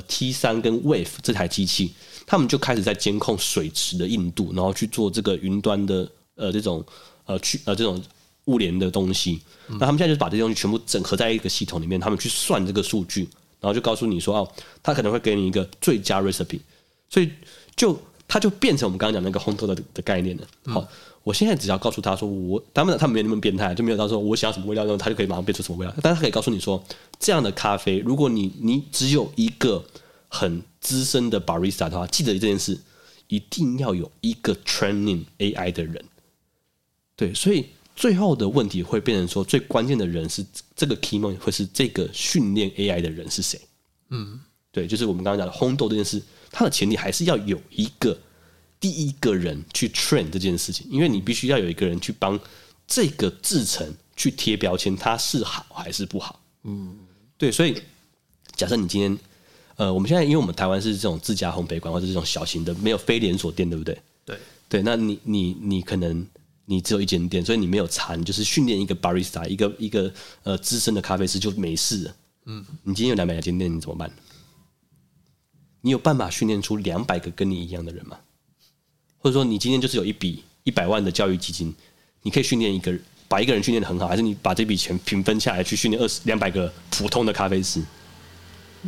T3 跟 Wave 这台机器，他们就开始在监控水池的硬度，然后去做这个云端的这种物联的东西。那他们现在就把这些东西全部整合在一个系统里面，他们去算这个数据，然后就告诉你说他可能会给你一个最佳 recipe， 所以它就变成我们刚刚讲那个烘豆的概念了。好，我现在只要告诉他说他们没那么变态，就没有到说我想要什么味道，然后他就可以马上变出什么味道。但他可以告诉你说，这样的咖啡，如果你只有一个很资深的 barista 的话，记得这件事，一定要有一个 training AI 的人。对，所以最后的问题会变成说，最关键的人是这个 key moment， 会是这个训练 AI 的人是谁？对，就是我们刚刚讲的烘豆这件事，它的前提还是要有一个第一个人去 train 这件事情，因为你必须要有一个人去帮这个制程去贴标签，它是好还是不好。对，所以假设你今天我们现在因为我们台湾是这种自家烘焙馆或者这种小型的，没有非连锁店，对不对？对，那你可能你只有一间店，所以你没有差，你就是训练一个 barista， 一个资深的咖啡师就没事了。你今天有200间店，你怎么办？你有办法训练出200个跟你一样的人吗？或者说你今天就是有一笔100万的教育基金，你可以训练把一个人训练得很好，还是你把这笔钱平分下来去训练200个普通的咖啡师？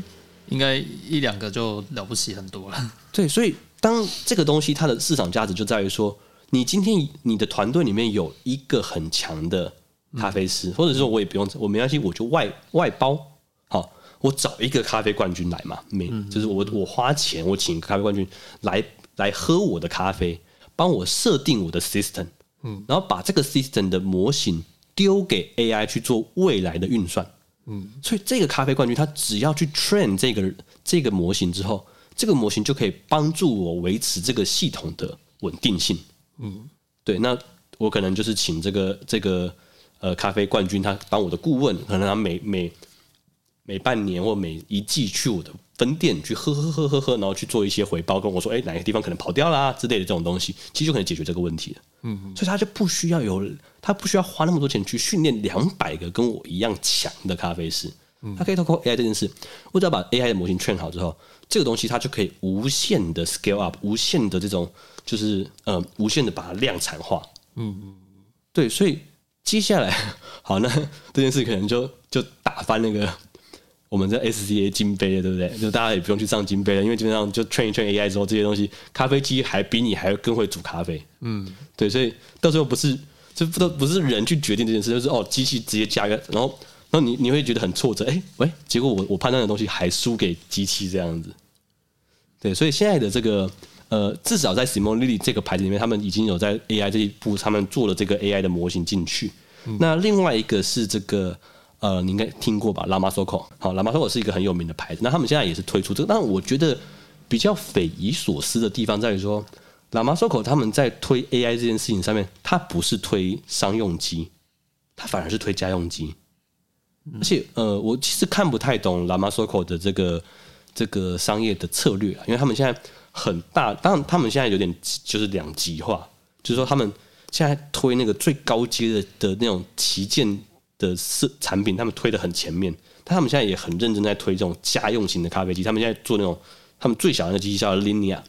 应该一两个就了不起很多了。 对，所以当这个东西它的市场价值就在于说，你今天你的团队里面有一个很强的咖啡师，或者说我也不用，我没关系，我就外包，好，我找一个咖啡冠军来嘛，就是我花钱，我请一个咖啡冠军来喝我的咖啡，帮我设定我的 system，然后把这个 system 的模型丢给 AI 去做未来的运算，所以这个咖啡冠军他只要去 train 这个模型之后，这个模型就可以帮助我维持这个系统的稳定性，对，那我可能就是请这个咖啡冠军他当我的顾问，可能他每半年或每一季去我的分店去喝，然后去做一些回报，跟我说，哪个地方可能跑掉啦之类的这种东西，其实就可能解决这个问题了。所以他就不需要花那么多钱去训练200个跟我一样强的咖啡师。他可以透过 AI 这件事，我只要把 AI 的模型train好之后，这个东西它就可以无限的 scale up， 无限的这种就是无限的把它量产化。对，所以接下来好，那这件事可能就打翻那个我们在 SCA 金杯了，对不对？就大家也不用去上金杯了，因为基本上就 train AI 之后，这些东西咖啡机还比你还更会煮咖啡。对，所以到最后不是人去决定这件事，就是机器直接加一个，然后你会觉得很挫折，结果我判断的东西还输给机器这样子。对，所以现在的这个至少在 Simone Lily 这个牌子里面，他们已经有在 AI 这一步，他们做了这个 AI 的模型进去。那另外一个是这个你应该听过吧 ，Lama Soko。好 ，Lama Soko 是一个很有名的牌子，那他们现在也是推出这个，但我觉得比较匪夷所思的地方在于说，Lama Soko 他们在推 AI 这件事情上面，它不是推商用机，它反而是推家用机。而且我其实看不太懂 Lama Soko 的这个商业的策略啦，因为他们现在很大，当然他们现在有点就是两极化，就是说他们现在推那个最高阶的那种旗舰的产品，他们推得很前面，但他们现在也很认真在推这种家用型的咖啡机，他们现在做那种他们最小的那机器叫 Linea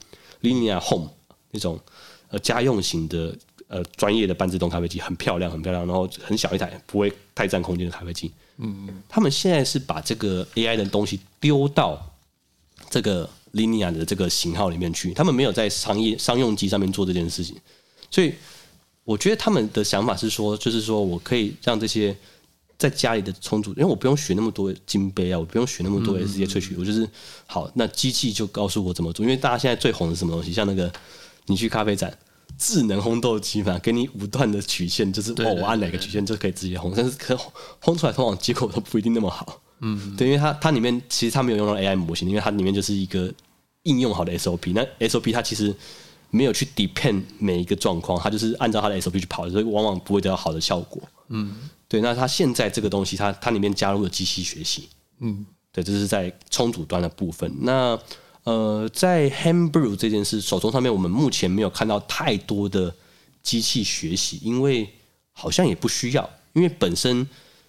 Home 那种家用型的专业的半自动咖啡机，很漂亮，然后很小一台，不会太占空间的咖啡机。他们现在是把这个 AI 的东西丢到这个 Linea 的这个型号里面去，他们没有在商用机上面做这件事情，所以我觉得他们的想法是说，就是说我可以让这些在家里的冲煮，因为我不用学那么多金杯啊，我不用学那么多 SCA 萃取，我就是好，那机器就告诉我怎么做。因为大家现在最红的是什么东西？像那个你去咖啡展，智能烘豆机嘛，给你5段的曲线，就是我按哪个曲线就可以直接烘，但是可烘出来通常结果都不一定那么好。对，因为它里面其实它没有用到 AI 模型，因为它里面就是一个应用好的 SOP。那 SOP 它其实没有去 depend 每一个状况，它就是按照它的 SOP 去跑，所以往往不会得到好的效果。对，那它现在这个东西，它里面加入了机器学习。对，这是在冲煮端的部分。那在 Hand Brew 这件事手冲上面，我们目前没有看到太多的机器学习，因为好像也不需要，因为本身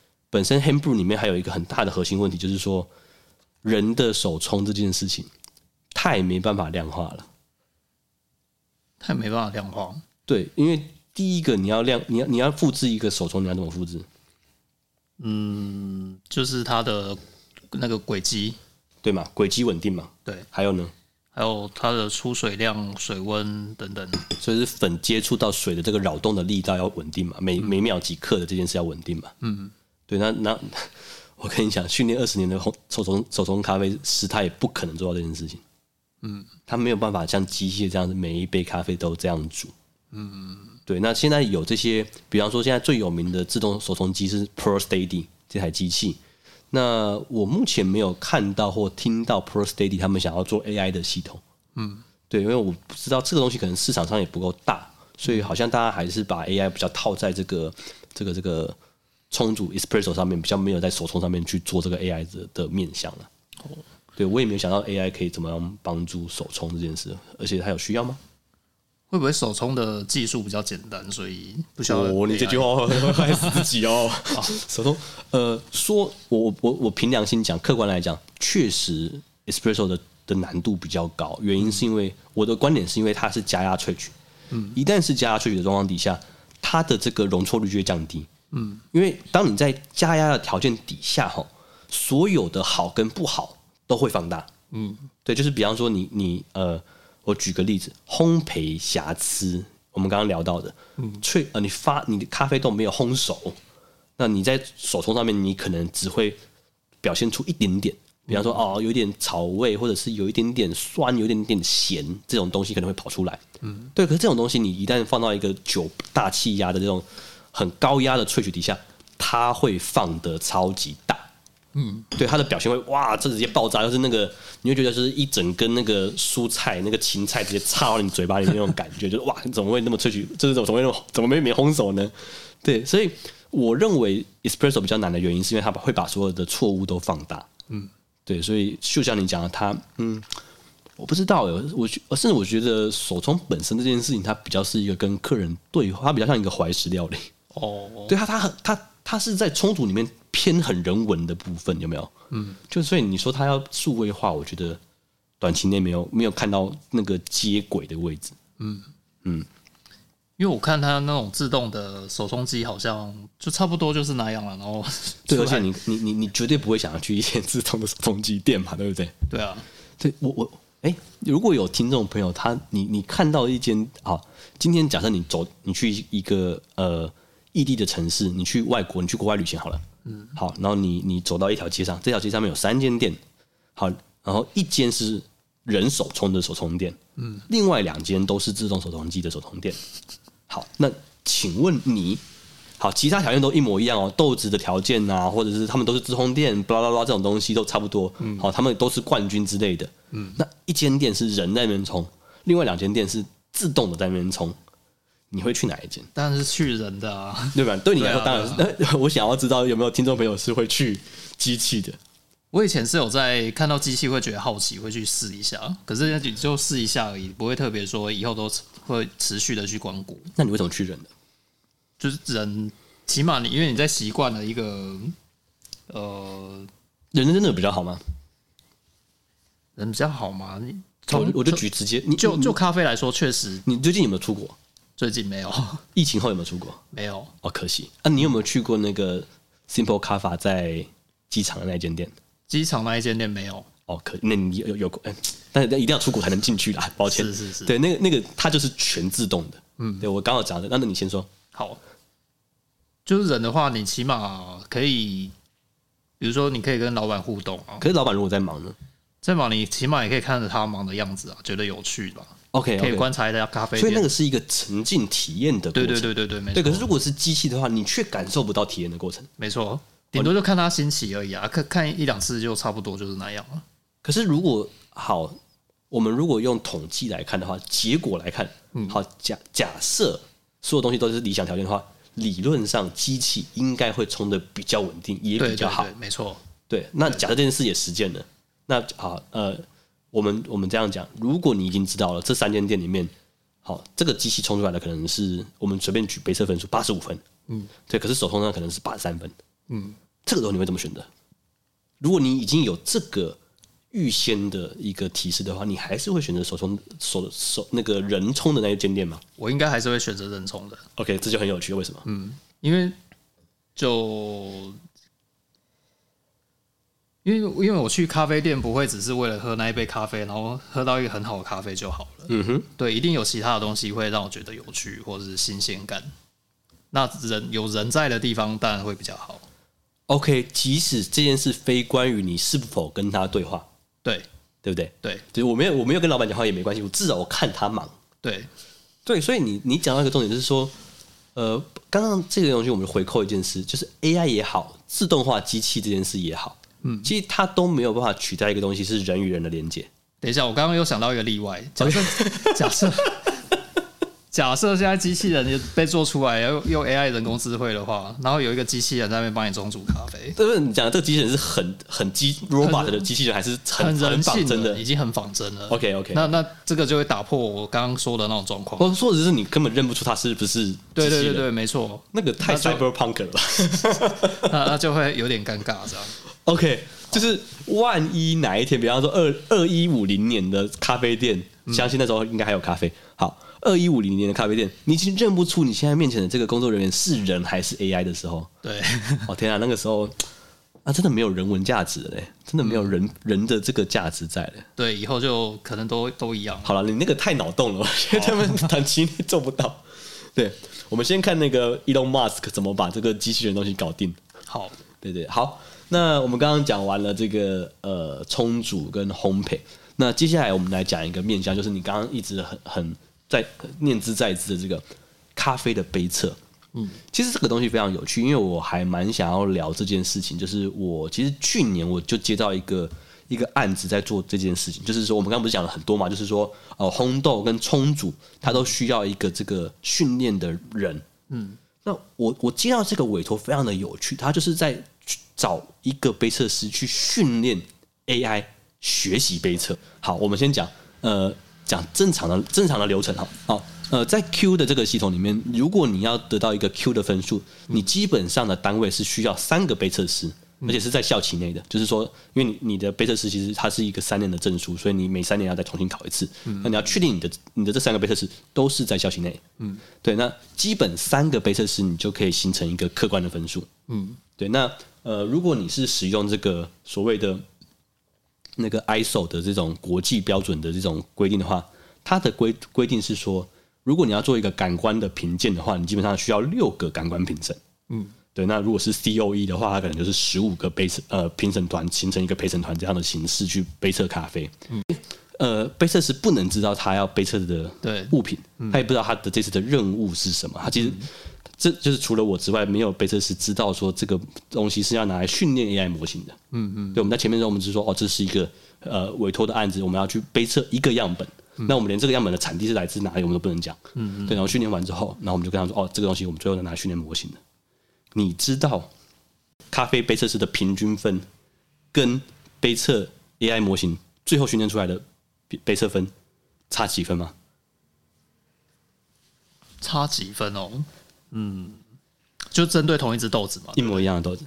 Hand Brew 里面还有一个很大的核心问题，就是说人的手冲这件事情太没办法量化了， 太没办法量化。 对，因为第一个你要复制一个手冲，你要怎么复制？ 就是它的那个轨迹， 对嘛？轨迹稳定嘛？ 对。 还有呢？ 还有它的出水量、水温等等。 所以是粉接触到水的这个扰动的力道要稳定嘛？每秒几克的这件事要稳定嘛？对。那我跟你讲，训练20年的手冲咖啡师，他也不可能做到这件事情。他没有办法像机械这样子，每一杯咖啡都这样煮。对，那现在有这些，比方说现在最有名的自动手冲机是 Pro Steady 这台机器。那我目前没有看到或听到 Pro Steady 他们想要做 AI 的系统。对，因为我不知道这个东西可能市场上也不够大，所以好像大家还是把 AI 比较套在这个冲煮 Espresso 上面，比较没有在手冲上面去做这个 AI 的面向了。对，我也没有想到 AI 可以怎么样帮助手冲这件事，而且它有需要吗？ 会不会手冲的技术比较简单，所以不需要 AI？ 你这句话会害死自己哦。手冲，说我凭良心讲，客观来讲，确实 Espresso 的难度比较高，原因是因为我的观点是因为它是加压萃取，一旦是加压萃取的状况底下，它的这个容错率就会降低。因为当你在加压的条件底下，所有的好跟不好都会放大。对，就是比方说我举个例子，烘焙瑕疵，我们刚刚聊到的，你的咖啡豆没有烘熟，那你在手冲上面，你可能只会表现出一点点，比方说有点草味，或者是有一点点酸，有一点点咸，这种东西可能会跑出来。对，可是这种东西你一旦放到一个大气压的这种很高压的萃取底下，它会放得超级大。对，它的表现会这直接爆炸，就是那个你会觉得是一整根那个蔬菜那个芹菜直接插到你嘴巴里面那种感觉，就是怎么会那么萃取，就是怎么没烘熟呢？对，所以我认为 espresso 比较难的原因是因为它会把所有的错误都放大。对，所以就像你讲的，它我不知道甚至我觉得手冲本身这件事情，它比较是一个跟客人对话，它比较像一个怀石料理。对，它是在冲煮里面偏很人文的部分，有没有？就所以你说它要数位化，我觉得短期内没有看到那个接轨的位置。 因为我看它那种自动的手冲机好像就差不多就是那样了，然后对，而且你绝对不会想要去一些自动的手冲机店嘛，对不对？ 对啊， 对如果有听众朋友你看到一间今天假设你去一个异地的城市，你去外国，你去国外旅行好了，好，然后你走到一条街上，这条街上面有3间店，好，然后一间是人手冲的手冲店，另外2间都是自动手冲机的手冲店。好，那请问其他条件都一模一样豆子的条件啊，或者是他们都是自烘店，巴拉巴拉这种东西都差不多，好，他们都是冠军之类的，那一间店是人在那边冲，另外2间店是自动的在那边冲。你会去哪一间？ 当然是去人的啊， 对吧？对你来说，当然是。我想要知道有没有听众朋友是会去机器的。 我以前是有在看到机器会觉得好奇，会去试一下，可是就试一下而已，不会特别说以后都会持续的去光顾。 那你为什么去人的？ 就是人，起码因为你在习惯了一个人真的比较好吗？ 人比较好吗？ 我就举直接， 就咖啡来说，确实。 你最近有没有出国？ 最近没有。 疫情后有没有出国？ 没有。 可惜。你有没有去过那个 Simple Cafe 在机场的那一间店？ 机场那一间店没有。 那你有但一定要出国才能进去啦，抱歉。 是。 对，那个它就是全自动的。对我刚好讲的，那你先说。 好。就是人的话，你起码可以，比如说你可以跟老板互动啊。 可是老板如果在忙呢？ 在忙，你起码也可以看着他忙的样子啊，觉得有趣吧。 OK， 可以观察一下咖啡店， 所以那个是一个沉浸体验的过程。 对，没错。 对，可是如果是机器的话，你却感受不到体验的过程。 没错，顶多就看他新奇而已啊，看1-2次就差不多就是那样了。 可是如果我们如果用统计来看的话，结果来看，假设所有东西都是理想条件的话，理论上机器应该会冲的比较稳定，也比较好。 对，没错。 对，那假设这件事也实践了，那我们这样讲，如果你已经知道了这3间店里面，这个机器冲出来的可能是我们随便举杯测分数85分，对，可是手冲上可能是83分，这个时候你会怎么选择？如果你已经有这个预先的一个提示的话，你还是会选择手冲那个人冲的那一间店吗？ 我应该还是会选择人冲的。 OK， 这就很有趣，为什么？ 因为我去咖啡店不会只是为了喝那一杯咖啡，然后喝到一个很好的咖啡就好了。对，一定有其他的东西会让我觉得有趣或者是新鲜感。那有人在的地方当然会比较好。 OK， 即使这件事非关于你是否跟他对话，对不对？ 对， 就是我没有跟老板讲话也没关系，至少我看他忙。对，所以你讲到一个重点就是说，刚刚这个东西我们回扣一件事，就是 AI 也好，自动化机器这件事也好。其实它都没有办法取代一个东西是人与人的连接。 等一下，我刚刚又想到一个例外，假设现在机器人被做出来，要用 AI 人工智慧的话，然后有一个机器人在那边帮你中煮咖啡。 对，你讲的这个机器人是很robot 的机器人，还是很人性真的？ 已经很仿真了。 OK， 那这个就会打破我刚刚说的那种状况。 或者是你根本认不出它是不是机器人？ 对，没错， 那个太 cyberpunk 了吧？ 那就会有点尴尬这样。 OK， 就是万一哪一天，比方说2150年的咖啡店，相信那时候应该还有咖啡。好，2150年的咖啡店，你已经认不出你现在面前的这个工作人员是人还是 AI 的时候， 对， 天啊，那个时候啊，真的没有人文价值了嘞，真的没有人的这个价值在了。 对，以后就可能都一样。 好了，你那个太脑洞了，我觉得他们短期内做不到。对，我们先看那个 Elon Musk 怎么把这个机器人东西搞定。 好， 对，好。那我们刚刚讲完了这个冲煮跟烘焙，那接下来我们来讲一个面向，就是你刚刚一直很在念兹在兹的这个咖啡的杯测。其实这个东西非常有趣，因为我还蛮想要聊这件事情。就是我其实去年我就接到一个案子在做这件事情，就是说我们刚刚不是讲了很多嘛，就是说烘豆跟冲煮它都需要一个这个训练的人。那我接到这个委托非常的有趣，他就是在找一个杯测师去训练 AI 学习杯测。好，我们先讲正常的流程。好。在 Q 的这个系统里面，如果你要得到一个 Q 的分数，你基本上的单位是需要3个杯测师，而且是在校期内的。就是说，因为你的杯测师其实它是一个3年的证书，所以你每3年要再重新考一次。那你要确定你的这3个杯测师都是在校期内。对，那基本3个杯测师你就可以形成一个客观的分数。对，那如果你是使用这个所谓的那个 ISO 的这种国际标准的这种规定的话，它的规定是说，如果你要做一个感官的评鉴的话，你基本上需要6个感官评审。对，那如果是 COE 的话，它可能就是15个评审团形成一个陪审团这样的形式去杯测咖啡。杯测师不能知道他要杯测的物品，他也不知道他的这次的任务是什么。他其实这就是除了我之外，没有杯测师知道说这个东西是要拿来训练 AI 模型的。对，我们在前面的时候，我们只是说这是一个委托的案子，我们要去杯测一个样本。那我们连这个样本的产地是来自哪里我们都不能讲。对，然后训练完之后，然后我们就跟他说，这个东西我们最后拿来训练模型的。你知道咖啡杯测师的平均分跟杯测 AI 模型最后训练出来的杯测分差几分吗？ 差几分哦？就针对同一只豆子嘛， 一模一样的豆子。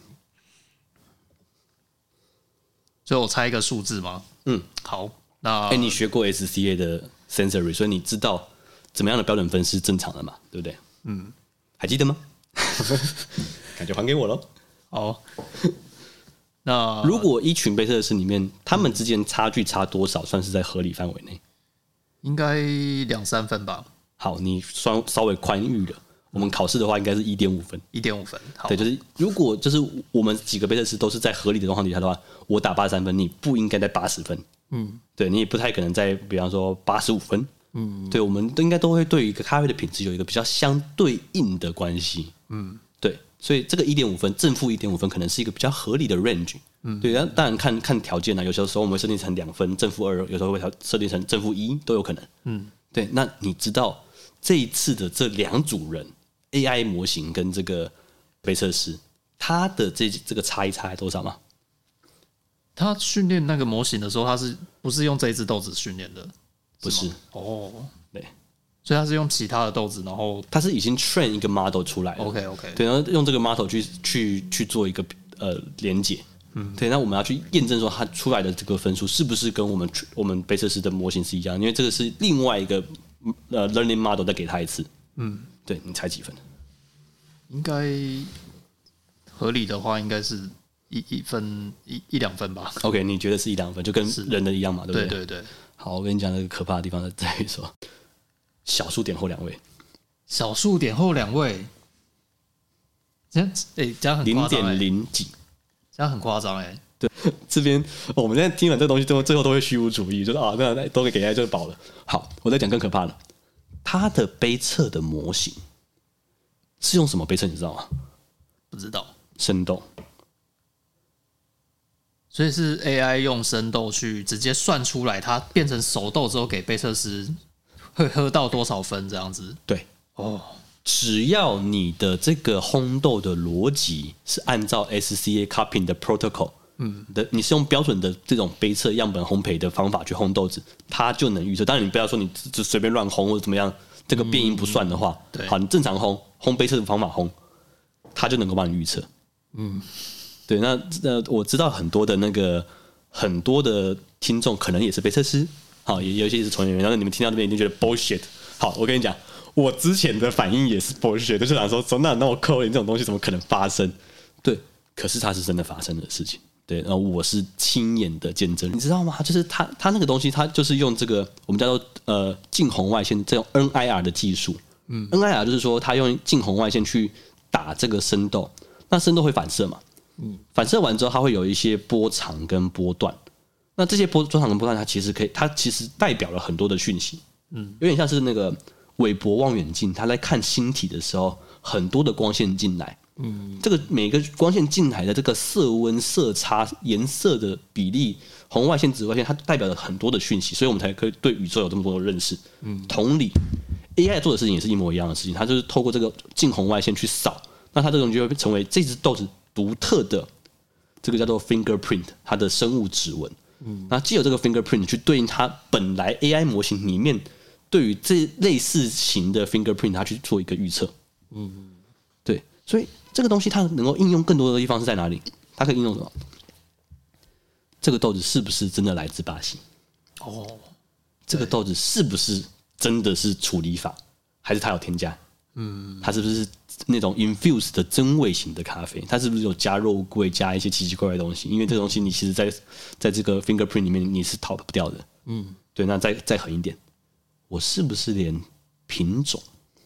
所以我猜一个数字吗？好。那你学过 SCA 的 sensory， 所以你知道怎么样的标准分是正常的嘛？对不对？还记得吗？感觉还给我喽。 好，那如果一群杯测师里面，他们之间差距差多少算是在合理范围内？ 应该2-3分吧。 好，你稍微宽裕了。我们考试的话，应该是1.5分。 1.5分，好。 对，就是如果就是我们几个杯测师都是在合理的状况底下的话，我打83分，你不应该在80分。对，你也不太可能在比方说85分。对，我们应该都会对于一个咖啡的品质有一个比较相对应的关系。对，所以这个1.5分正负1.5分可能是一个比较合理的 range。对，当然看条件啊，有些时候我们会设定成2分正负2，有时候会设定成正负1都有可能。对，那你知道这一次的这2组人 AI 模型跟这个杯测师，它的这个差异差在多少吗？ 他训练那个模型的时候，他是不是用这一只豆子训练的？ 不是。对， 所以他是用其他的豆子，然后他是已经 train 一个 model 出来了。 OK， 对，然后用这个 model 去做一个连结。对，那我们要去验证说它出来的这个分数是不是跟我们杯测师的模型是一样，因为这个是另外一个learning model 再给他一次。对，你猜几分？ 应该合理的话，应该是1分1-2分吧。 OK， 你觉得是1-2分，就跟人的一样嘛，对不对？ 对对对。 好，我跟你讲，那个可怕的地方在于说，小数点后2位， 小数点后2位，这样很夸张 0.0几， 这样很夸张对，这边我们现在听完这个东西，最后都会虚无主义，就是那都给 AI 就饱了。好，我再讲更可怕的，它的杯测的模型是用什么杯测？你知道吗？ 不知道。 生豆。 所以是 AI 用生豆去直接算出来，它变成熟豆之后给杯测师会喝到多少分这样子。 对，只要你的这个烘豆的逻辑是按照 SCA cupping 的 protocol，你是用标准的这种杯测样本烘焙的方法去烘豆子，它就能预测。当然你不要说你就随便乱烘或者怎么样，这个变因不算的话，好，你正常烘杯测的方法烘，它就能够帮你预测。对，那我知道很多的听众可能也是杯测师，好，也有一些是从业人员，然后你们听到这边一定觉得 bullshit。好，我跟你讲，我之前的反应也是 bullshit，就是想说那我扣你这种东西怎么可能发生？对， 可是它是真的发生的事情。对，然后我是亲眼的见证，你知道吗？就是它那个东西，它就是用这个我们叫做近红外线这种 NIR 的技术。NIR 就是说它用近红外线去打这个生豆，那生豆会反射嘛？反射完之后，它会有一些波长跟波段。那这些波长跟波段，它其实代表了很多的讯息。有点像是那个韦伯望远镜，它在看星体的时候，很多的光线进来。这个每个光线进来的这个色温、色差、颜色的比例，红外线、紫外线，它代表了很多的讯息，所以我们才可以对宇宙有这么多的认识。同理 ，AI 做的事情也是一模一样的事情，它就是透过这个近红外线去扫，那它这个东西就会成为这只豆子独特的这个叫做 fingerprint， 它的生物指纹。那既有这个 fingerprint 去对应它本来 AI 模型里面对于这类似型的 fingerprint， 它去做一个预测。对，所以这个东西它能够应用更多的地方是在哪里？它可以应用什么？这个豆子是不是真的来自巴西？这个豆子是不是真的是处理法，还是它有添加？它是不是那种 infuse 的真味型的咖啡？它是不是有加肉桂、加一些奇奇怪怪的东西？因为这个东西你其实在这个 fingerprint 里面你是逃不掉的。对，那再狠一点，我是不是连品种？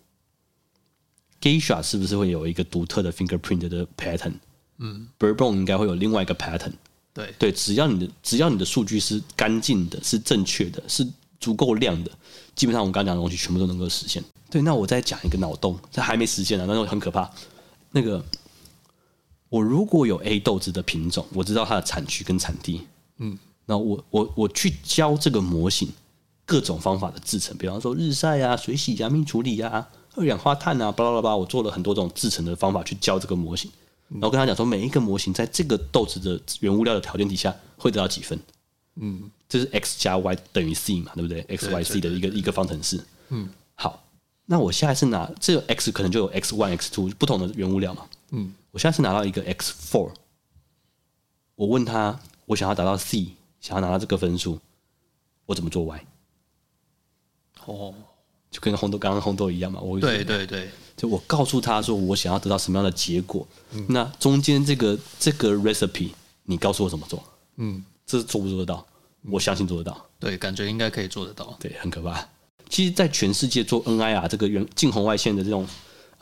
Geisha 是不是会有一个独特的 fingerprint 的 pattern？Bourbon 应该会有另外一个 pattern。对，只要你的数据是干净的、是正确的、是足够亮的，基本上我们刚刚讲的东西全部都能够实现。对，那我再讲一个脑洞，这还没实现啊，那很可怕。那个，我如果有 A 豆子的品种，我知道它的产区跟产地，那我去教这个模型各种方法的制成，比方说日晒啊、水洗啊、密处理啊、二氧化碳啊，巴拉巴拉，我做了很多种制成的方法去教这个模型，然后跟他讲说，每一个模型在这个豆子的原物料的条件底下会得到几分。这是 x 加 y 等于 c 嘛，对不对 ？x y c 的一个方程式。好，那我下一次拿这个 x 可能就有 x one、x two 不同的原物料嘛。我下次拿到一个 x four， 我问他，我想要达到 c， 想要拿到这个分数，我怎么做 y？就跟刚刚红豆一样嘛。 对， 就我告诉他说我想要得到什么样的结果，那中间这个 recipe 你告诉我怎么做，这做不做得到？我相信做得到。 对，感觉应该可以做得到。 对，很可怕。其实，在全世界做 NIR 这个近红外线的这种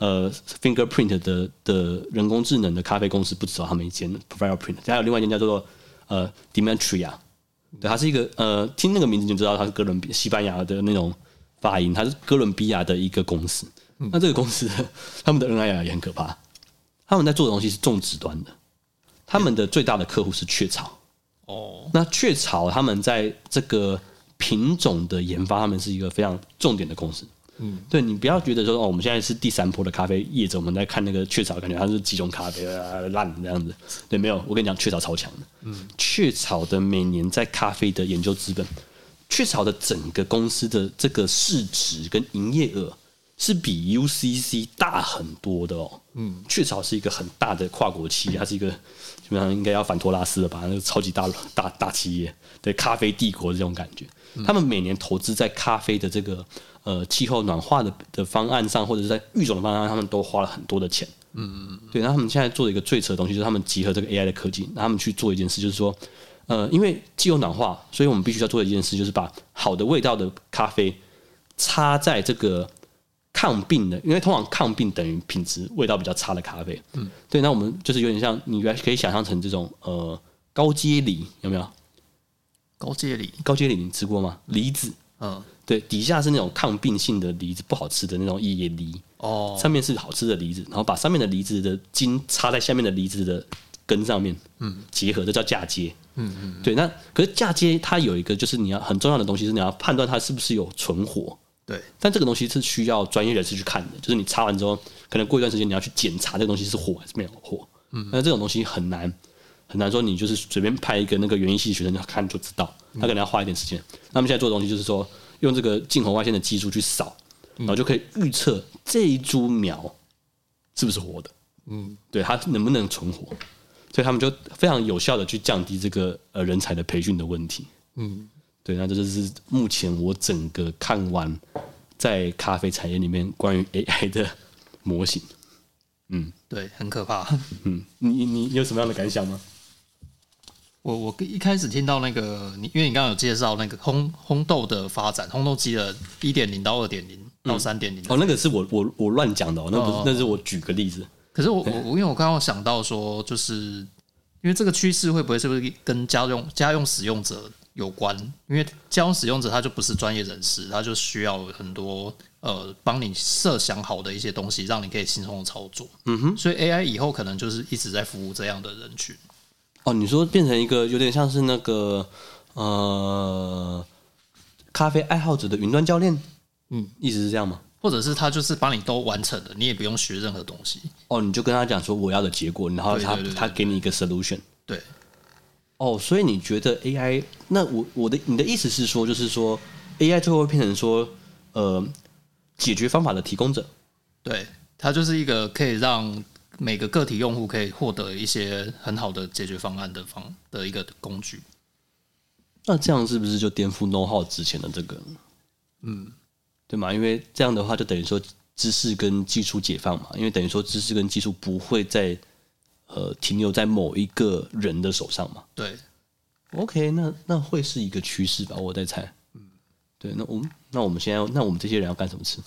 fingerprint 的人工智能的咖啡公司，不只有他们一间 Fingerprint， 还有另外一间叫做Demetria。对，它是一个听那个名字就知道它是西班牙的那种发音，它是哥伦比亚的一个公司。那这个公司他们的 NIR 也很可怕，他们在做的东西是种植端的，他们的最大的客户是雀巢。那雀巢他们在这个品种的研发，他们是一个非常重点的公司。对，你不要觉得说我们现在是第3波的咖啡业者，我们在看那个雀巢，感觉它是集中咖啡烂这样子。对，没有，我跟你讲，雀巢超强的。雀巢的每年在咖啡的研究资本，雀巢的整个公司的这个市值跟营业额是比 UCC 大很多的哦。雀巢是一个很大的跨国企业，它是一个基本上应该要反托拉斯了吧，那个超级大企业，对，咖啡帝国这种感觉。他们每年投资在咖啡的这个气候暖化的方案上，或者是在育种的方案上，他们都花了很多的钱。对，那他们现在做的一个最扯的东西，就是他们结合这个 AI 的科技，让他们去做一件事，就是说，因为气候暖化，所以我们必须要做的一件事，就是把好的味道的咖啡插在这个抗病的，因为通常抗病等于品质味道比较差的咖啡。对，那我们就是有点像，你可以想象成这种高阶梨，有没有？高阶梨你吃过吗？梨子，对，底下是那种抗病性的梨子，不好吃的那种野梨。上面是好吃的梨子，然后把上面的梨子的茎插在下面的梨子的根上面，结合，这叫嫁接。对，那可是嫁接它有一个就是你要很重要的东西是你要判断它是不是有存活。对，但这个东西是需要专业人士去看的，就是你插完之后，可能过一段时间你要去检查这个东西是活还是没有活。那这种东西很难说，你就是随便派一个那个园艺系的学生看就知道，他可能要花一点时间。那他们现在做的东西就是说，用这个近红外线的技术去扫，然后就可以预测这一株苗是不是活的，对，它能不能存活，所以他们就非常有效的去降低这个人才的培训的问题。对，那这就是目前我整个看完在咖啡产业里面关于 AI 的模型。 对，很可怕。 你有什么样的感想吗？ 我一开始听到那个，因为你刚刚有介绍那个烘豆的发展，烘豆机的 1.0 到 2.0 到 3.0。 那个是我乱讲的那不是，那是我举个例子。 可是因为我刚刚想到说，就是因为这个趋势会不会是不是跟家用使用者有关？因为家用使用者他就不是专业人士，他就需要很多帮你设想好的一些东西，让你可以轻松的操作。所以 AI 以后可能就是一直在服务这样的人群。 你说变成一个有点像是那个咖啡爱好者的云端教练，意思是这样吗？ 或者是他就是帮你都完成了，你也不用学任何东西。 你就跟他讲说我要的结果，然后他给你一个 solution。 对。 所以你觉得 AI？那你的意思是说，就是说 AI 最后会变成说解决方法的提供者？ 对，它就是一个可以让每个个体用户可以获得一些很好的解决方案的一个工具。 那这样是不是就颠覆 know-how 之前的这个？对嘛？因为这样的话，就等于说知识跟技术解放嘛。因为等于说知识跟技术不会再停留在某一个人的手上嘛。 对。 OK， 那会是一个趋势吧？我在猜。对，那我们现在，那我们这些人要干什么吃？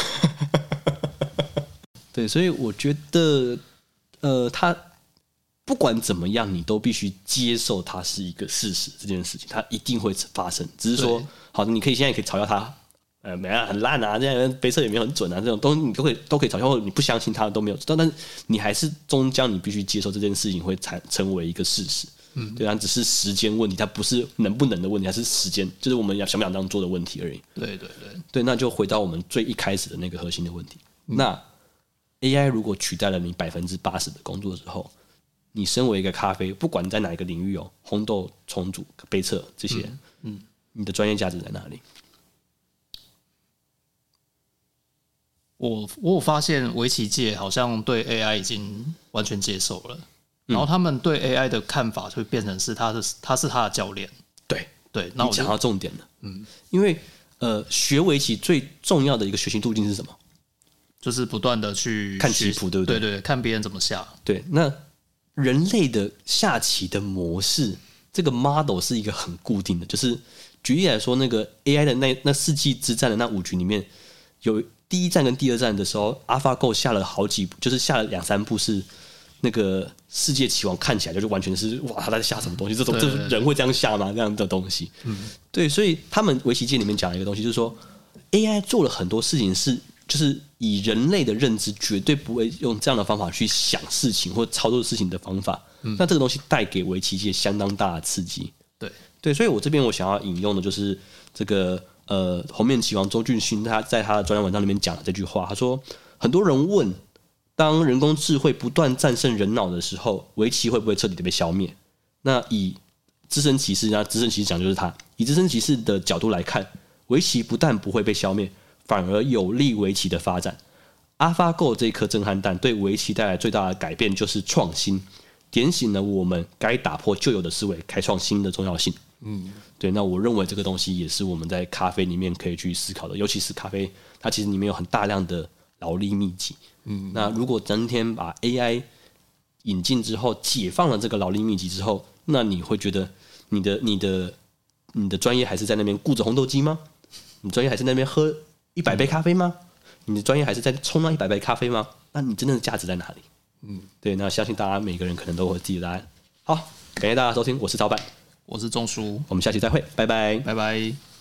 对，所以我觉得，他不管怎么样，你都必须接受它是一个事实，这件事情它一定会发生。只是说，好的，你可以现在也可以嘲笑他，没啊，很烂啊，这样杯测也没有很准啊，这种东西你都可以嘲笑，或者你不相信他都没有，但是你还是终将你必须接受这件事情会成为一个事实。对啊，只是时间问题，它不是能不能的问题，它是时间，就是我们想不想这样做的问题而已。对，那就回到我们最一开始的那个核心的问题。那 AI 如果取代了你80%的工作之后，你身为一个咖啡，不管在哪一个领域烘豆、冲煮、杯测这些，你的专业价值在哪里？ 我有发现围棋界好像对 AI 已经完全接受了。然后他们对 AI 的看法就会变成是他是他的教练。对，那我讲到重点了。因为学围棋最重要的一个学习途径是什么？ 就是不断的去看棋谱，对不对？ 对，看别人怎么下。 对，那人类的下棋的模式，这个 model 是一个很固定的。就是举例来说，那个 AI 的那世纪之战的那5局里面，有第一战跟第二战的时候 ，AlphaGo 下了好几步，就是下了2-3步是。那个世界棋王看起来就完全是哇，他在下什么东西？这人会这样下吗？这样的东西，对，所以他们围棋界里面讲了一个东西，就是说 AI 做了很多事情就是以人类的认知绝对不会用这样的方法去想事情或操作事情的方法。那这个东西带给围棋界相当大的刺激。对，所以我这边我想要引用的就是这个红面棋王周俊勋他在他的专栏文章里面讲的这句话，他说很多人问。当人工智慧不断战胜人脑的时候，围棋会不会彻底的被消灭？那以资深棋士讲就是他，以资深棋士的角度来看，围棋不但不会被消灭，反而有利围棋的发展。AlphaGo 这一颗震撼弹对围棋带来最大的改变就是创新，点醒了我们该打破旧有的思维，开创新的重要性。对，那我认为这个东西也是我们在咖啡里面可以去思考的，尤其是咖啡，它其实里面有很大量的劳力密集。那如果今天把 AI 引进之后，解放了这个劳力密集之后，那你会觉得你的专业还是在那边顾着烘豆机吗？你专业还是在那边喝100杯咖啡吗？你的专业还是在冲那100杯咖啡吗？那你真正的价值在哪里？对，那相信大家每个人可能都会有自己的答案。好，感谢大家收听，我是曹板， 我是钟叔， 我们下期再会，拜拜， 拜拜。